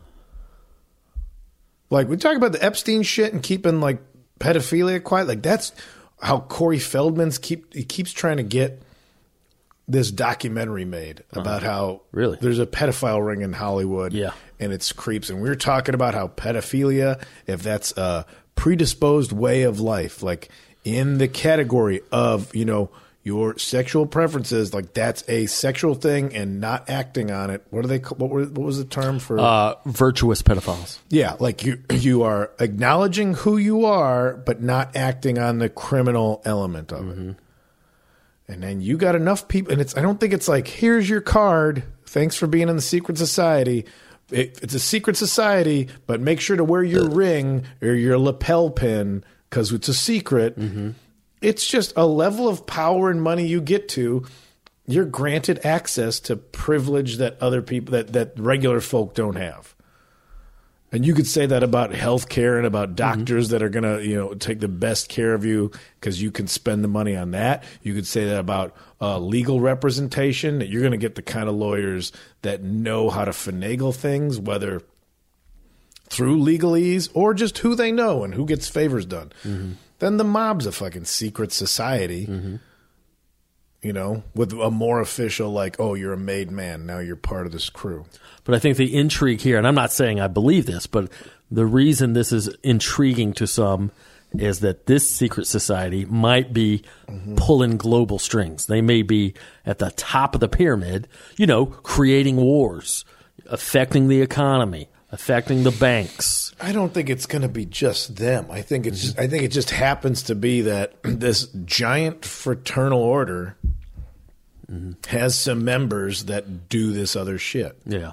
like we talk about the Epstein shit and keeping like pedophilia quiet, like that's how Corey Feldman's keeps trying to get this documentary made about how there's a pedophile ring in Hollywood, and it's creeps. And we were talking about how pedophilia, if that's a predisposed way of life, like in the category of, your sexual preferences, like that's a sexual thing and not acting on it. What was the term for? Virtuous pedophiles. Yeah, like you are acknowledging who you are, but not acting on the criminal element of it. And then you got enough people, and I don't think it's like, here's your card, thanks for being in the secret society. It's a secret society, but make sure to wear your ring or your lapel pin because it's a secret. Mm-hmm. It's just a level of power and money you get to. You're granted access to privilege that other people, that regular folk don't have. And you could say that about healthcare and about doctors that are going to, take the best care of you because you can spend the money on that. You could say that about legal representation, that you're going to get the kind of lawyers that know how to finagle things, whether through legalese or just who they know and who gets favors done. Mm-hmm. Then the mob's a fucking secret society, with a more official, like, oh, you're a made man. Now you're part of this crew. But I think the intrigue here, and I'm not saying I believe this, but the reason this is intriguing to some is that this secret society might be pulling global strings. They may be at the top of the pyramid, creating wars, affecting the economy, affecting the banks. I don't think it's going to be just them. I think it's I think it just happens to be that this giant fraternal order has some members that do this other shit. Yeah.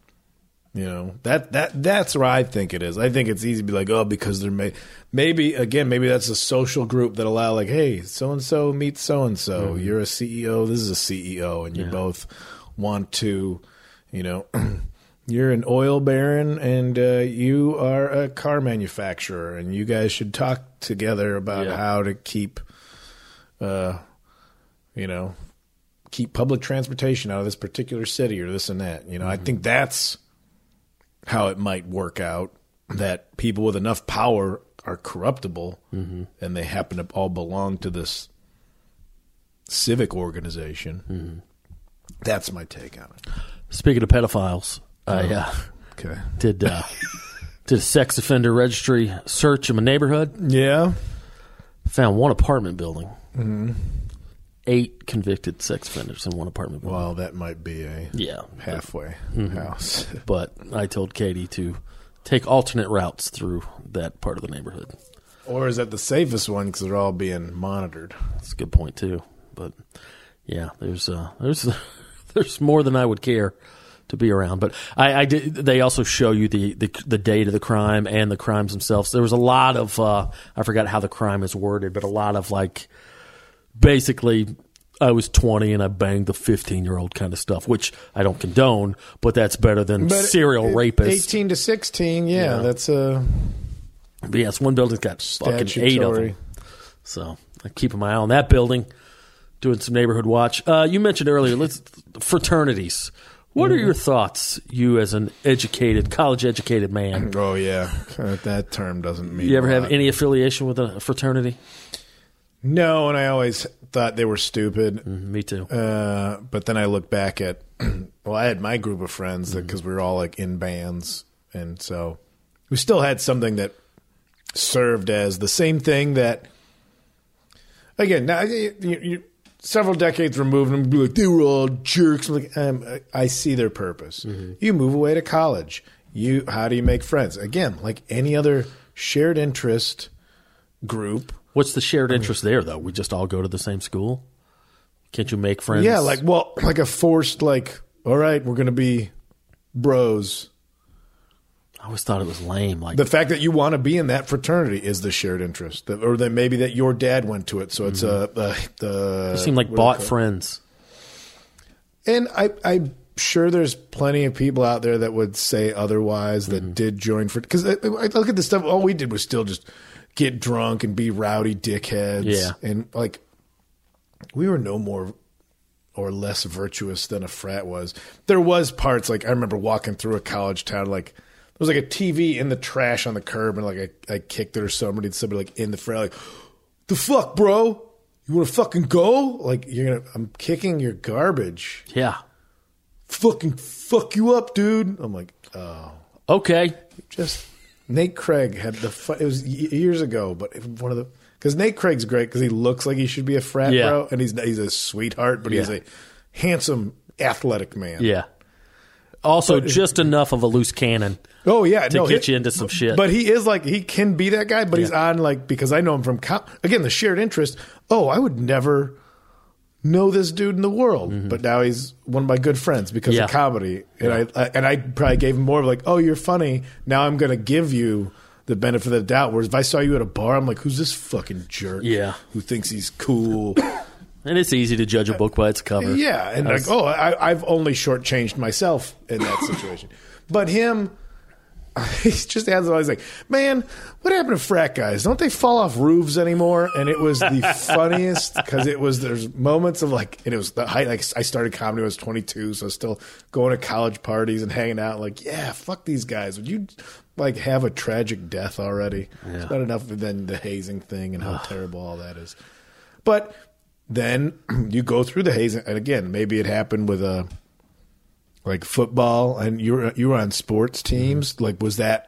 That's where I think it is. I think it's easy to be like, oh, because they're maybe that's a social group that allow, like, hey, so and so meets so and so. You're a CEO. This is a CEO, and you both want to, you're an oil baron and you are a car manufacturer, and you guys should talk together about how to keep, keep public transportation out of this particular city or this and that. I think that's how it might work out, that people with enough power are corruptible and they happen to all belong to this civic organization. That's my take on it. Speaking of pedophiles, I did Did a sex offender registry search in my neighborhood. Yeah. Found one apartment building. 8 convicted sex offenders in one apartment building. Well, that might be a halfway house. But I told Katie to take alternate routes through that part of the neighborhood. Or is that the safest one because they're all being monitored? That's a good point too. But yeah, there's more than I would care to be around. But I did. They also show you the date of the crime and the crimes themselves. There was a lot of I forgot how the crime is worded, but a lot of like basically I was 20 and I banged the 15-year-old kind of stuff, which I don't condone, but that's better than serial rapists. 18 to 16, that's a. But yes, one building's got fucking 8 of them. So I keep an eye on that building, doing some neighborhood watch. You mentioned earlier, fraternities. What are your thoughts, you as an college-educated man? Oh, yeah. That term doesn't mean You ever have any affiliation with a fraternity? No, and I always thought they were stupid. Me too. But then I look back at, I had my group of friends because we were all like in bands. And so we still had something that served as the same thing that, again, now you several decades removed and be like, they were all jerks. I'm like, I see their purpose. You move away to college. How do you make friends? Again, like any other shared interest group. What's the shared interest there, though? We just all go to the same school? Can't you make friends? Yeah, like a forced, like, all right, we're going to be bros. I always thought it was lame. Like the fact that you want to be in that fraternity is the shared interest, or that maybe that your dad went to it, so it's they seem like bought friends. And I'm sure there's plenty of people out there that would say otherwise that did join because I look at the stuff. All we did was still just get drunk and be rowdy dickheads. Yeah, and like we were no more or less virtuous than a frat was. There was parts like I remember walking through a college town like. There was like a TV in the trash on the curb, and like I kicked it or somebody like in the front, like, the fuck, bro? You want to fucking go? Like I'm kicking your garbage. Yeah. Fucking fuck you up, dude. I'm like, oh, okay. Just Nate Craig had it was years ago, but because Nate Craig's great because he looks like he should be a frat bro, and he's a sweetheart, but he's a handsome, athletic man. Yeah. Also, just enough of a loose cannon. Oh yeah, to get you into some shit. But he is like he can be that guy. But he's on like because I know him from again the shared interest. Oh, I would never know this dude in the world, but now he's one of my good friends because of comedy. And I probably gave him more of like, oh, you're funny. Now I'm going to give you the benefit of the doubt. Whereas if I saw you at a bar, I'm like, who's this fucking jerk? Yeah, who thinks he's cool? And it's easy to judge a book by its cover. Yeah, and like, I've only shortchanged myself in that situation. But him, he just has always like, man, what happened to frat guys? Don't they fall off roofs anymore? And it was the funniest because there's moments of like, and it was the height. Like I started comedy when I was 22, so I was still going to college parties and hanging out. Like, yeah, fuck these guys. Would you like have a tragic death already? Yeah. It's not enough than the hazing thing and how terrible all that is. But then you go through the hazing, and again, maybe it happened with like football, and you were on sports teams. Like, was there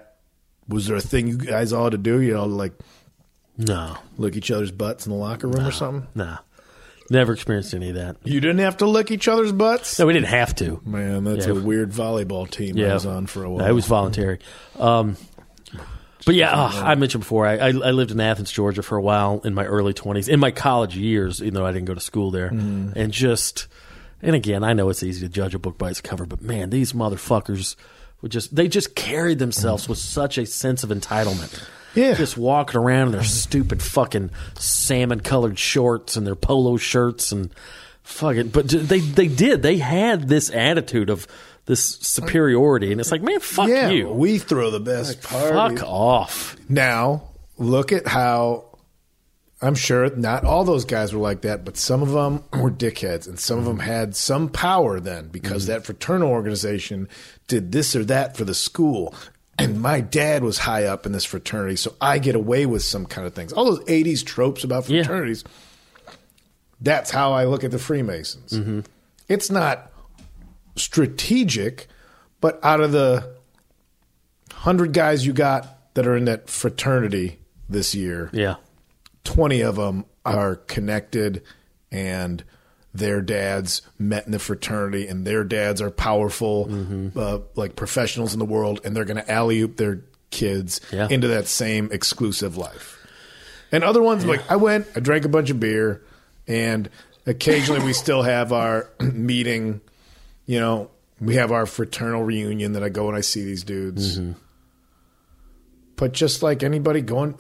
a thing you guys all had to do? You know, like lick each other's butts in the locker room or something? Nah, never experienced any of that. You didn't have to lick each other's butts? No, we didn't have to. Man, that's a weird volleyball team I was on for a while. It was voluntary. But yeah, I mentioned before, I lived in Athens, Georgia for a while in my early 20s, in my college years, even though I didn't go to school there. And again, I know it's easy to judge a book by its cover, but man, these motherfuckers they just carried themselves with such a sense of entitlement. Yeah. Just walking around in their stupid fucking salmon-colored shorts and their polo shirts and fucking, but they had this attitude of this superiority, and it's like, man, fuck you. We throw the best party. Fuck off. Now, look at how, I'm sure not all those guys were like that, but some of them were dickheads, and some of them had some power then because that fraternal organization did this or that for the school. And my dad was high up in this fraternity, so I get away with some kind of things. All those 80s tropes about fraternities, that's how I look at the Freemasons. It's not strategic, but out of the 100 guys you got that are in that fraternity this year, Yeah. 20 of them are connected and their dads met in the fraternity and their dads are powerful, like professionals in the world, and they're going to alley-oop their kids into that same exclusive life. And other ones, like I drank a bunch of beer, and occasionally we still have our meeting, you know, we have our fraternal reunion that I go and I see these dudes. But just like anybody going,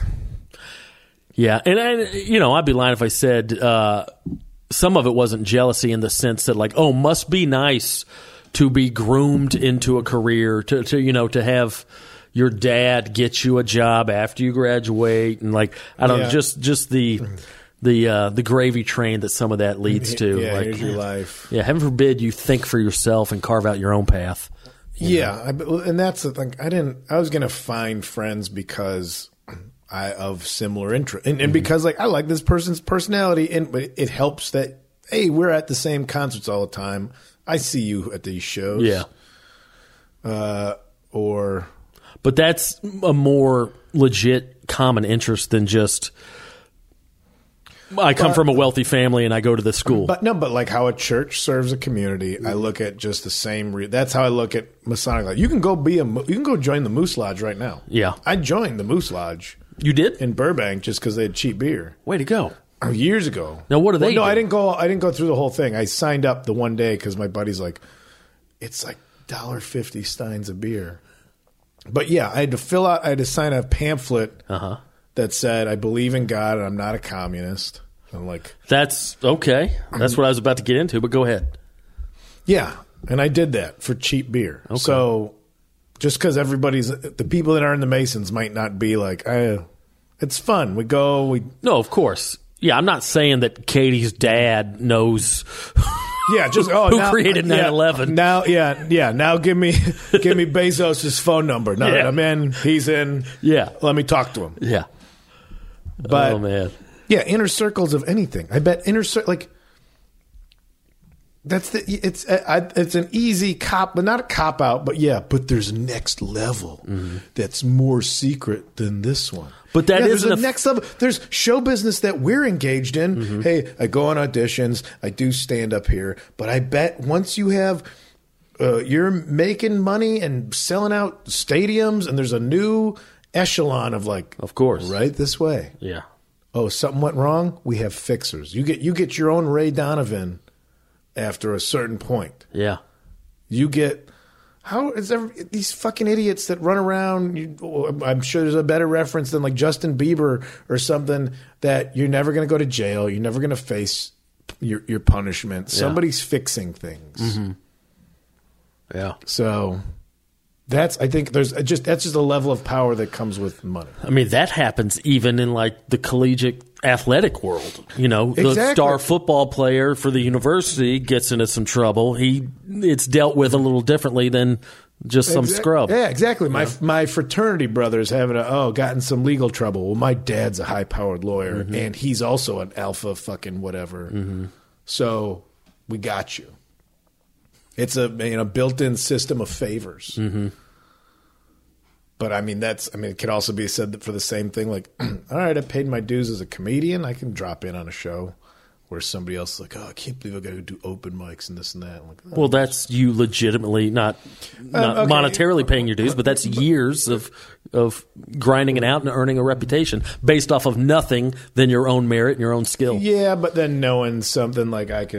Yeah, and I'd be lying if I said some of it wasn't jealousy in the sense that, like, oh, must be nice to be groomed into a career, to have your dad get you a job after you graduate, and like I don't know, just the gravy train that some of that leads to. Yeah, like, here's your life. Yeah, heaven forbid you think for yourself and carve out your own path. And that's the thing. I was gonna find friends because of similar interest, and because like I like this person's personality, but it helps that hey, we're at the same concerts all the time. I see you at these shows. Yeah. But that's a more legit common interest than just I come from a wealthy family and I go to this school. But like how a church serves a community, I look at just the same. That's how I look at Masonic Lodge. You can go join the Moose Lodge right now. Yeah, I joined the Moose Lodge. You did in Burbank just because they had cheap beer. Way to go! Years ago. Now what do they? No, do? I didn't go. I didn't go through the whole thing. I signed up the one day because my buddy's like, it's like $1.50 steins of beer. But yeah, I had to sign a pamphlet that said I believe in God and I'm not a communist. I'm like, that's okay. That's what I was about to get into. But go ahead. Yeah, and I did that for cheap beer. Okay. So just because the people that are in the Masons might not be like, it's fun. We go. No, of course. Yeah, I'm not saying that Katie's dad knows. Yeah, just who created 9/11? Now, Now give me Bezos' phone number. Now that I'm in, he's in. Yeah, let me talk to him. Yeah, but oh man, yeah, inner circles of anything. I bet it's an easy cop, but not a cop out. But yeah, but there's a next level that's more secret than this one. But there's a next level. There's show business that we're engaged in. Hey, I go on auditions. I do stand up here. But I bet once you have, you're making money and selling out stadiums, and there's a new echelon of like, of course, right this way. Yeah. Oh, something went wrong. We have fixers. You get your own Ray Donovan after a certain point. Yeah. You get. How is these fucking idiots that run around? I'm sure there's a better reference than like Justin Bieber or something that you're never going to go to jail. You're never going to face your punishment. Yeah. Somebody's fixing things. Yeah. So I think that's just a level of power that comes with money. I mean, that happens even in like the collegiate athletic world. The star football player for the university gets into some trouble. It's dealt with a little differently than just some scrub. Yeah, exactly. My fraternity brother's gotten some legal trouble. Well, my dad's a high-powered lawyer, and he's also an alpha fucking whatever. So we got you. It's a built-in system of favors. But I mean, it could also be said for the same thing. Like, all right, I paid my dues as a comedian. I can drop in on a show where somebody else is like, oh, I can't believe I got to do open mics and this and that. I'm like, well, that's you legitimately not monetarily paying your dues, but that's years of grinding it out and earning a reputation based off of nothing than your own merit and your own skill. Yeah, but then knowing something like I've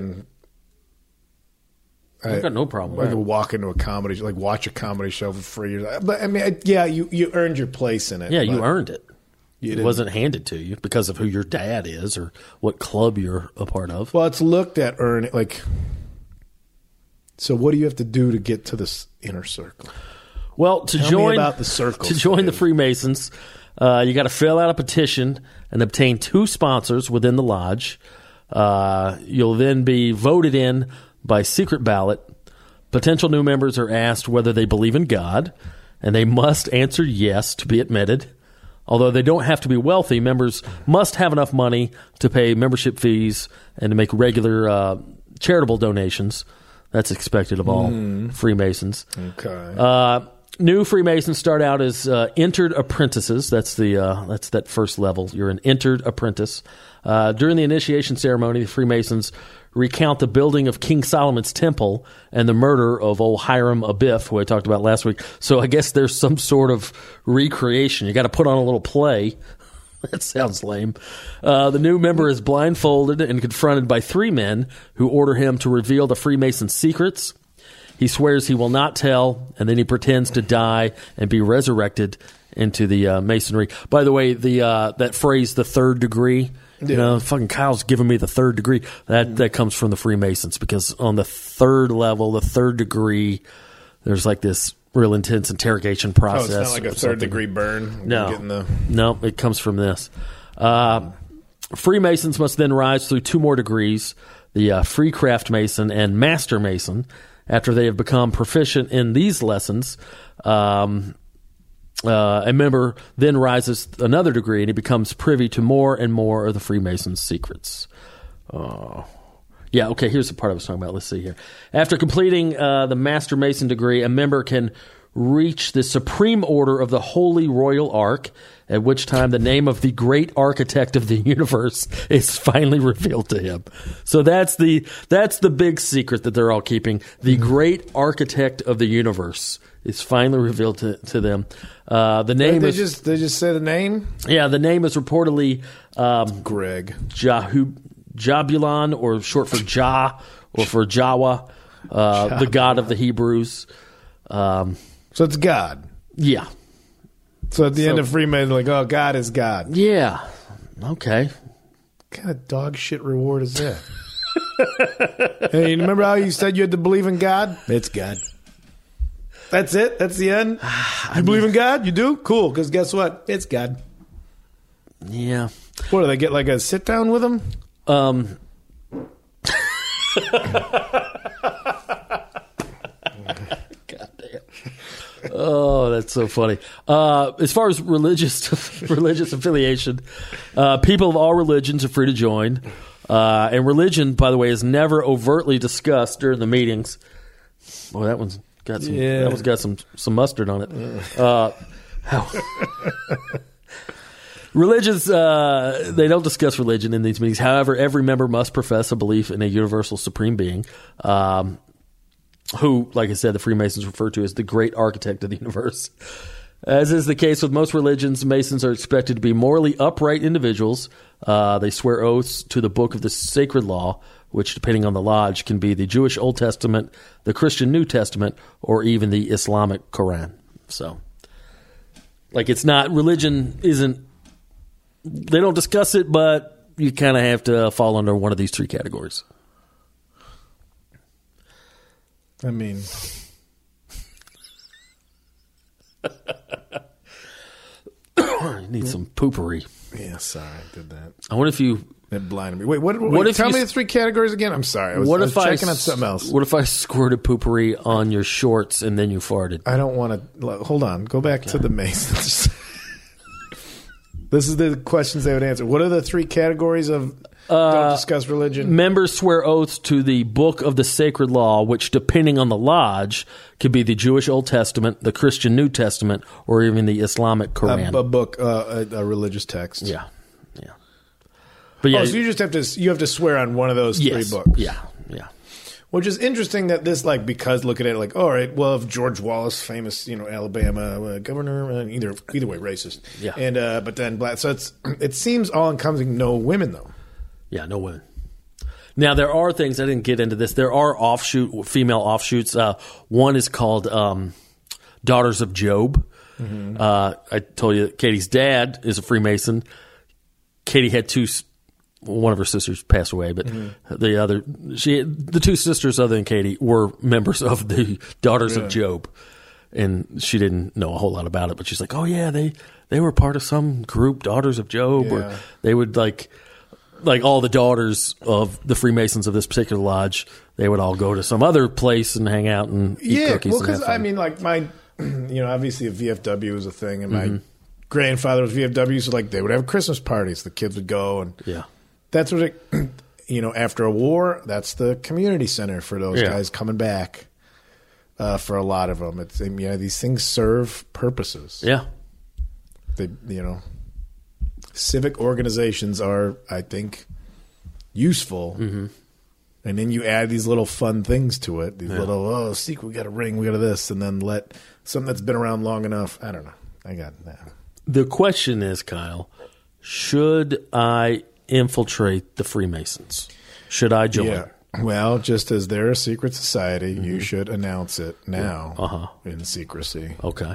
got no problem. I could walk into a comedy, like watch a comedy show for free. But I mean, you earned your place in it. Yeah, you earned it. It wasn't handed to you because of who your dad is or what club you're a part of. Well, it's looked at earning. Like, so what do you have to do to get to this inner circle? Well, Tell me about the circles, to join the Freemasons, you got to fill out a petition and obtain 2 sponsors within the lodge. You'll then be voted in by secret ballot. Potential new members are asked whether they believe in God, and they must answer yes to be admitted. Although they don't have to be wealthy, members must have enough money to pay membership fees and to make regular charitable donations. That's expected of all Freemasons. Okay. New Freemasons start out as entered apprentices. That's that first level. You're an entered apprentice. During the initiation ceremony, the Freemasons recount the building of King Solomon's temple and the murder of old Hiram Abiff, who I talked about last week. So I guess there's some sort of recreation. You got to put on a little play. That sounds lame. The new member is blindfolded and confronted by 3 men who order him to reveal the Freemason's secrets. He swears he will not tell, and then he pretends to die and be resurrected into the Masonry. By the way, that phrase, the third degree, you know, fucking Kyle's giving me the third degree. That comes from the Freemasons, because on the third level, the third degree, there's like this real intense interrogation process. Oh, it's not like a third-degree burn? No, it comes from this. Freemasons must then rise through 2 more degrees, the Freecraft Mason and Master Mason. After they have become proficient in these lessons, a member then rises another degree, and he becomes privy to more and more of the Freemasons' secrets. Here's the part I was talking about. Let's see here. After completing the Master Mason degree, a member can reach the Supreme Order of the Holy Royal Ark, at which time the name of the great architect of the universe is finally revealed to him. So that's the big secret that they're all keeping. The great architect of the universe is finally revealed to them. The name they just say the name? Yeah, the name is reportedly Greg Jabulon, or short for Jah, or for Jawa, the god of the Hebrews. So it's God. Yeah. So at the end of Freeman, like, oh, God is God. Yeah. Okay. What kind of dog shit reward is that? Hey, remember how you said you had to believe in God? It's God. That's it? That's the end? You believe in God? You do? Cool, because guess what? It's God. Yeah. What, do they get like a sit down with him? Oh, that's so funny. As far as religious affiliation, people of all religions are free to join. And religion, by the way, is never overtly discussed during the meetings. Boy, that one's got some mustard on it. Religions, they don't discuss religion in these meetings. However, every member must profess a belief in a universal supreme being, who, like I said, the Freemasons refer to as the great architect of the universe. As is the case with most religions, Masons are expected to be morally upright individuals. They swear oaths to the book of the sacred law, which, depending on the lodge, can be the Jewish Old Testament, the Christian New Testament, or even the Islamic Quran. So, like, it's not, religion isn't, they don't discuss it, but you kind of have to fall under one of these 3 categories. I mean, you need some poopery. Yeah, sorry, I did that. I wonder if you... That blinded me. Wait, tell me the 3 categories again. I'm sorry. I was checking on something else. What if I squirted poopery on your shorts and then you farted? I don't want to... Hold on. Go back to the Masons. This is the questions they would answer. What are the 3 categories of... don't discuss religion? Members swear oaths to the book of the sacred law, which, depending on the lodge, could be the Jewish Old Testament, the Christian New Testament, or even the Islamic Quran. A book, a religious text. Yeah, yeah. But yeah, so you have to swear on one of those 3 books. Yeah. Which is interesting that this, like, because look at it like, all right, well, if George Wallace, famous, Alabama governor, either way, racist. Yeah. And but then black. So it seems all encompassing. No women though. Yeah, no women. Now, there are things, I didn't get into this. There are female offshoots. One is called Daughters of Job. Mm-hmm. I told you that Katie's dad is a Freemason. Katie had 2, one of her sisters passed away, but the 2 sisters other than Katie were members of the Daughters of Job. And she didn't know a whole lot about it, but she's like, oh yeah, they were part of some group, Daughters of Job, or they would like all the daughters of the Freemasons of this particular lodge, they would all go to some other place and hang out and eat cookies. Well, because I mean, like my, obviously a VFW was a thing, and my grandfather was VFW, so like they would have Christmas parties. The kids would go, and that's what it, after a war, that's the community center for those guys coming back. for a lot of them. It's these things serve purposes. Yeah. They civic organizations are, I think, useful. Mm-hmm. And then you add these little fun things to it. These little, secret, we got a ring, we got this, and then let something that's been around long enough. I don't know. I got that. The question is, Kyle, should I infiltrate the Freemasons? Should I join? Yeah. Well, just as they're a secret society, you should announce it now in secrecy. Okay.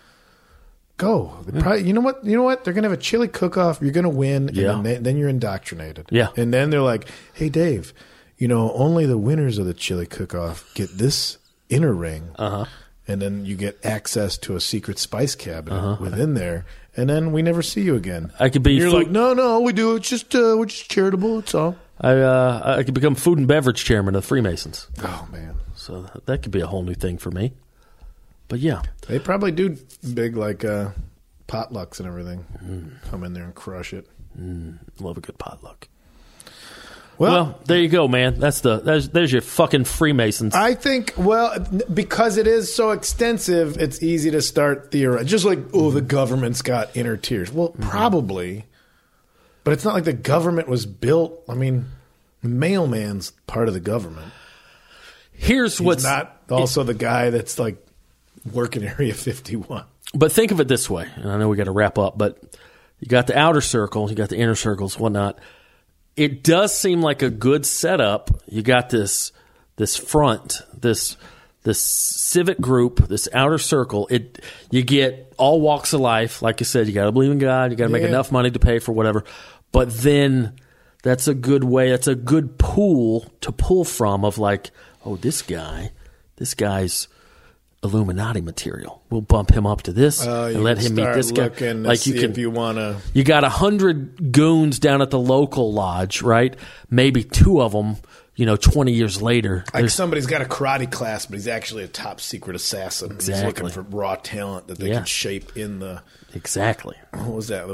Go. Probably, you know what? They're going to have a chili cook-off. You're going to win, and then you're indoctrinated. Yeah. And then they're like, hey, Dave, only the winners of the chili cook-off get this inner ring. And then you get access to a secret spice cabinet within there. And then we never see you again. I could be. You're like, no, we do. It's just we're just charitable. It's all. I could become food and beverage chairman of the Freemasons. Oh man! So that could be a whole new thing for me. But yeah, they probably do big potlucks and everything. Come in there and crush it. Love a good potluck. Well, there you go, man. There's your fucking Freemasons. I think, because it is so extensive, it's easy to start theorizing. Just like, the government's got inner tiers. Well, probably, but it's not like the government was built. I mean, the mailman's part of the government. He's not also the guy that's like working Area 51. But think of it this way, and I know we got to wrap up, but you got the outer circle, you got the inner circles, whatnot. It does seem like a good setup. You got this front, this civic group, this outer circle. You get all walks of life. Like you said, you got to believe in God. You got to make enough money to pay for whatever. But then that's a good way. That's a good pool to pull from of like, this guy's Illuminati material. We'll bump him up to this and let him meet this guy. Like if you want to. You got 100 goons down at the local lodge, right? Maybe 2 of them, 20 years later. Like somebody's got a karate class, but he's actually a top secret assassin. Exactly. He's looking for raw talent that they can shape in the. Exactly. What was that? That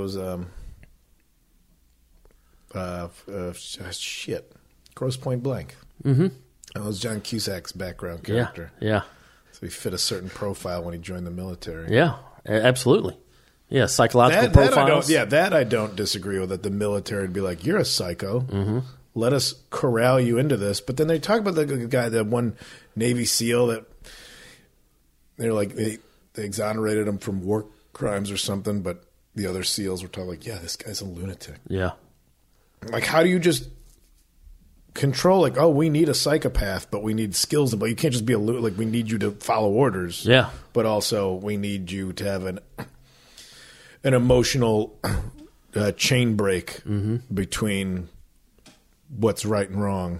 was shit. Grosse Pointe Blank. Mm-hmm. That was John Cusack's background character. Yeah. So he fit a certain profile when he joined the military. Yeah, absolutely. Yeah, psychological profiles. That I don't disagree with. That the military would be like, you're a psycho. Mm-hmm. Let us corral you into this. But then they talk about the guy, that one Navy SEAL that they're like, they exonerated him from war crimes or something. But the other SEALs were talking like, this guy's a lunatic. Yeah. Like, how do you just control, we need a psychopath, but we need skills. But you can't just be we need you to follow orders. Yeah. But also we need you to have an emotional chain break between what's right and wrong.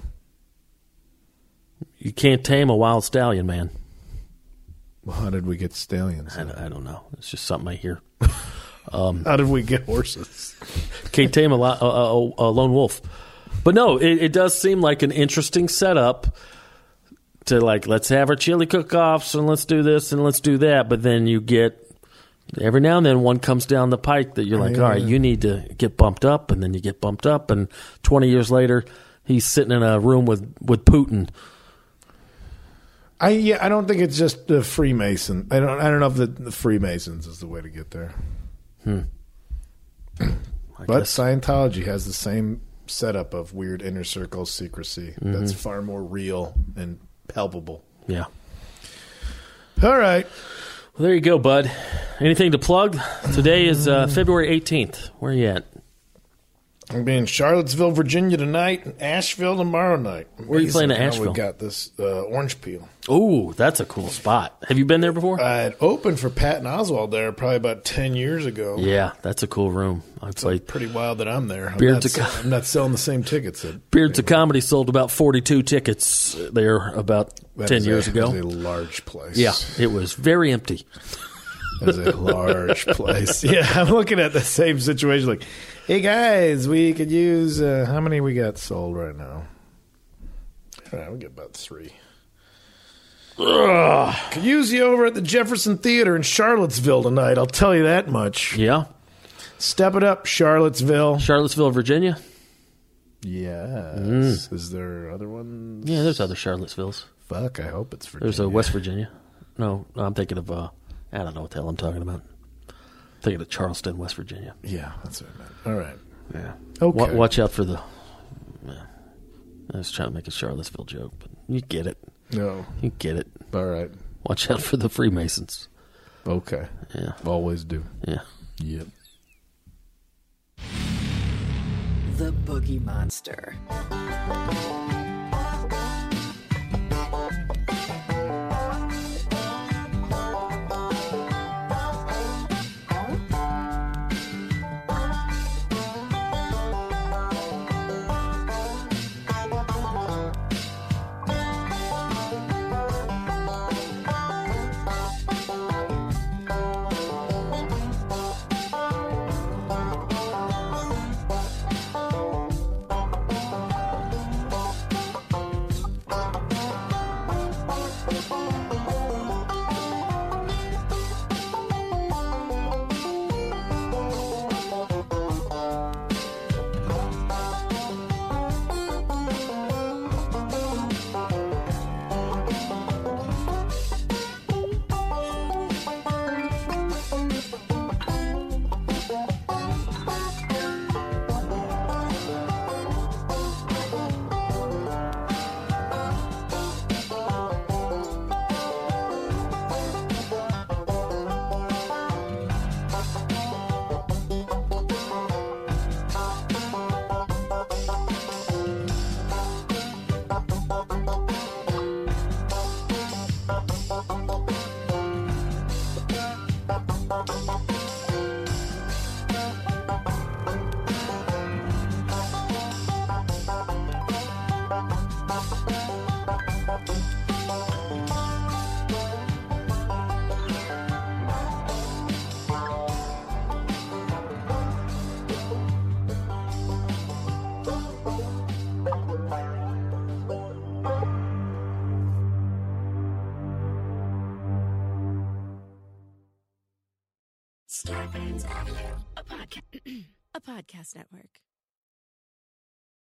You can't tame a wild stallion, man. Well, how did we get stallions? I don't know. It's just something I hear. How did we get horses? Can't tame a lone wolf. But no, it does seem like an interesting setup to let's have our chili cook-offs and let's do this and let's do that. But then you get, every now and then one comes down the pike that you're like, all right, you need to get bumped up, and then you get bumped up, and 20 years later he's sitting in a room with Putin. I don't think it's just the Freemason. I don't know if the Freemasons is the way to get there. But Scientology has the same setup of weird inner circle secrecy that's far more real and palpable. Yeah. All right. Well, there you go, bud. Anything to plug? Today is February 18th. Where are you at? I'm being in Charlottesville, Virginia tonight, and Asheville tomorrow night. Where are you playing at Asheville? We got this Orange Peel. Oh, that's a cool spot. Have you been there before? I had opened for Patton Oswalt there probably about 10 years ago. Yeah, that's a cool room. It's pretty wild that I'm there. I'm not selling the same tickets. Beards of Comedy sold about 42 tickets there about 10 years ago. That was a large place. Yeah, it was very empty. It was a large place. Yeah, I'm looking at the same situation like, hey, guys, we could use how many we got sold right now? All right, we got about 3. Could use you over at the Jefferson Theater in Charlottesville tonight, I'll tell you that much. Yeah. Step it up, Charlottesville. Charlottesville, Virginia? Yes. Is there other ones? Yeah, there's other Charlottesvilles. Fuck, I hope it's Virginia. There's a West Virginia. No, I'm thinking of, I don't know what the hell I'm talking about. I'm thinking of Charleston, West Virginia. Yeah, that's what I meant. All right. Yeah. Okay. Watch out for the... Yeah. I was trying to make a Charlottesville joke, but you get it. No. You get it. All right. Watch out for the Freemasons. Okay. Yeah. Always do. Yeah. Yep. The Boogie Monster. Star Bands Audio, a podcast network.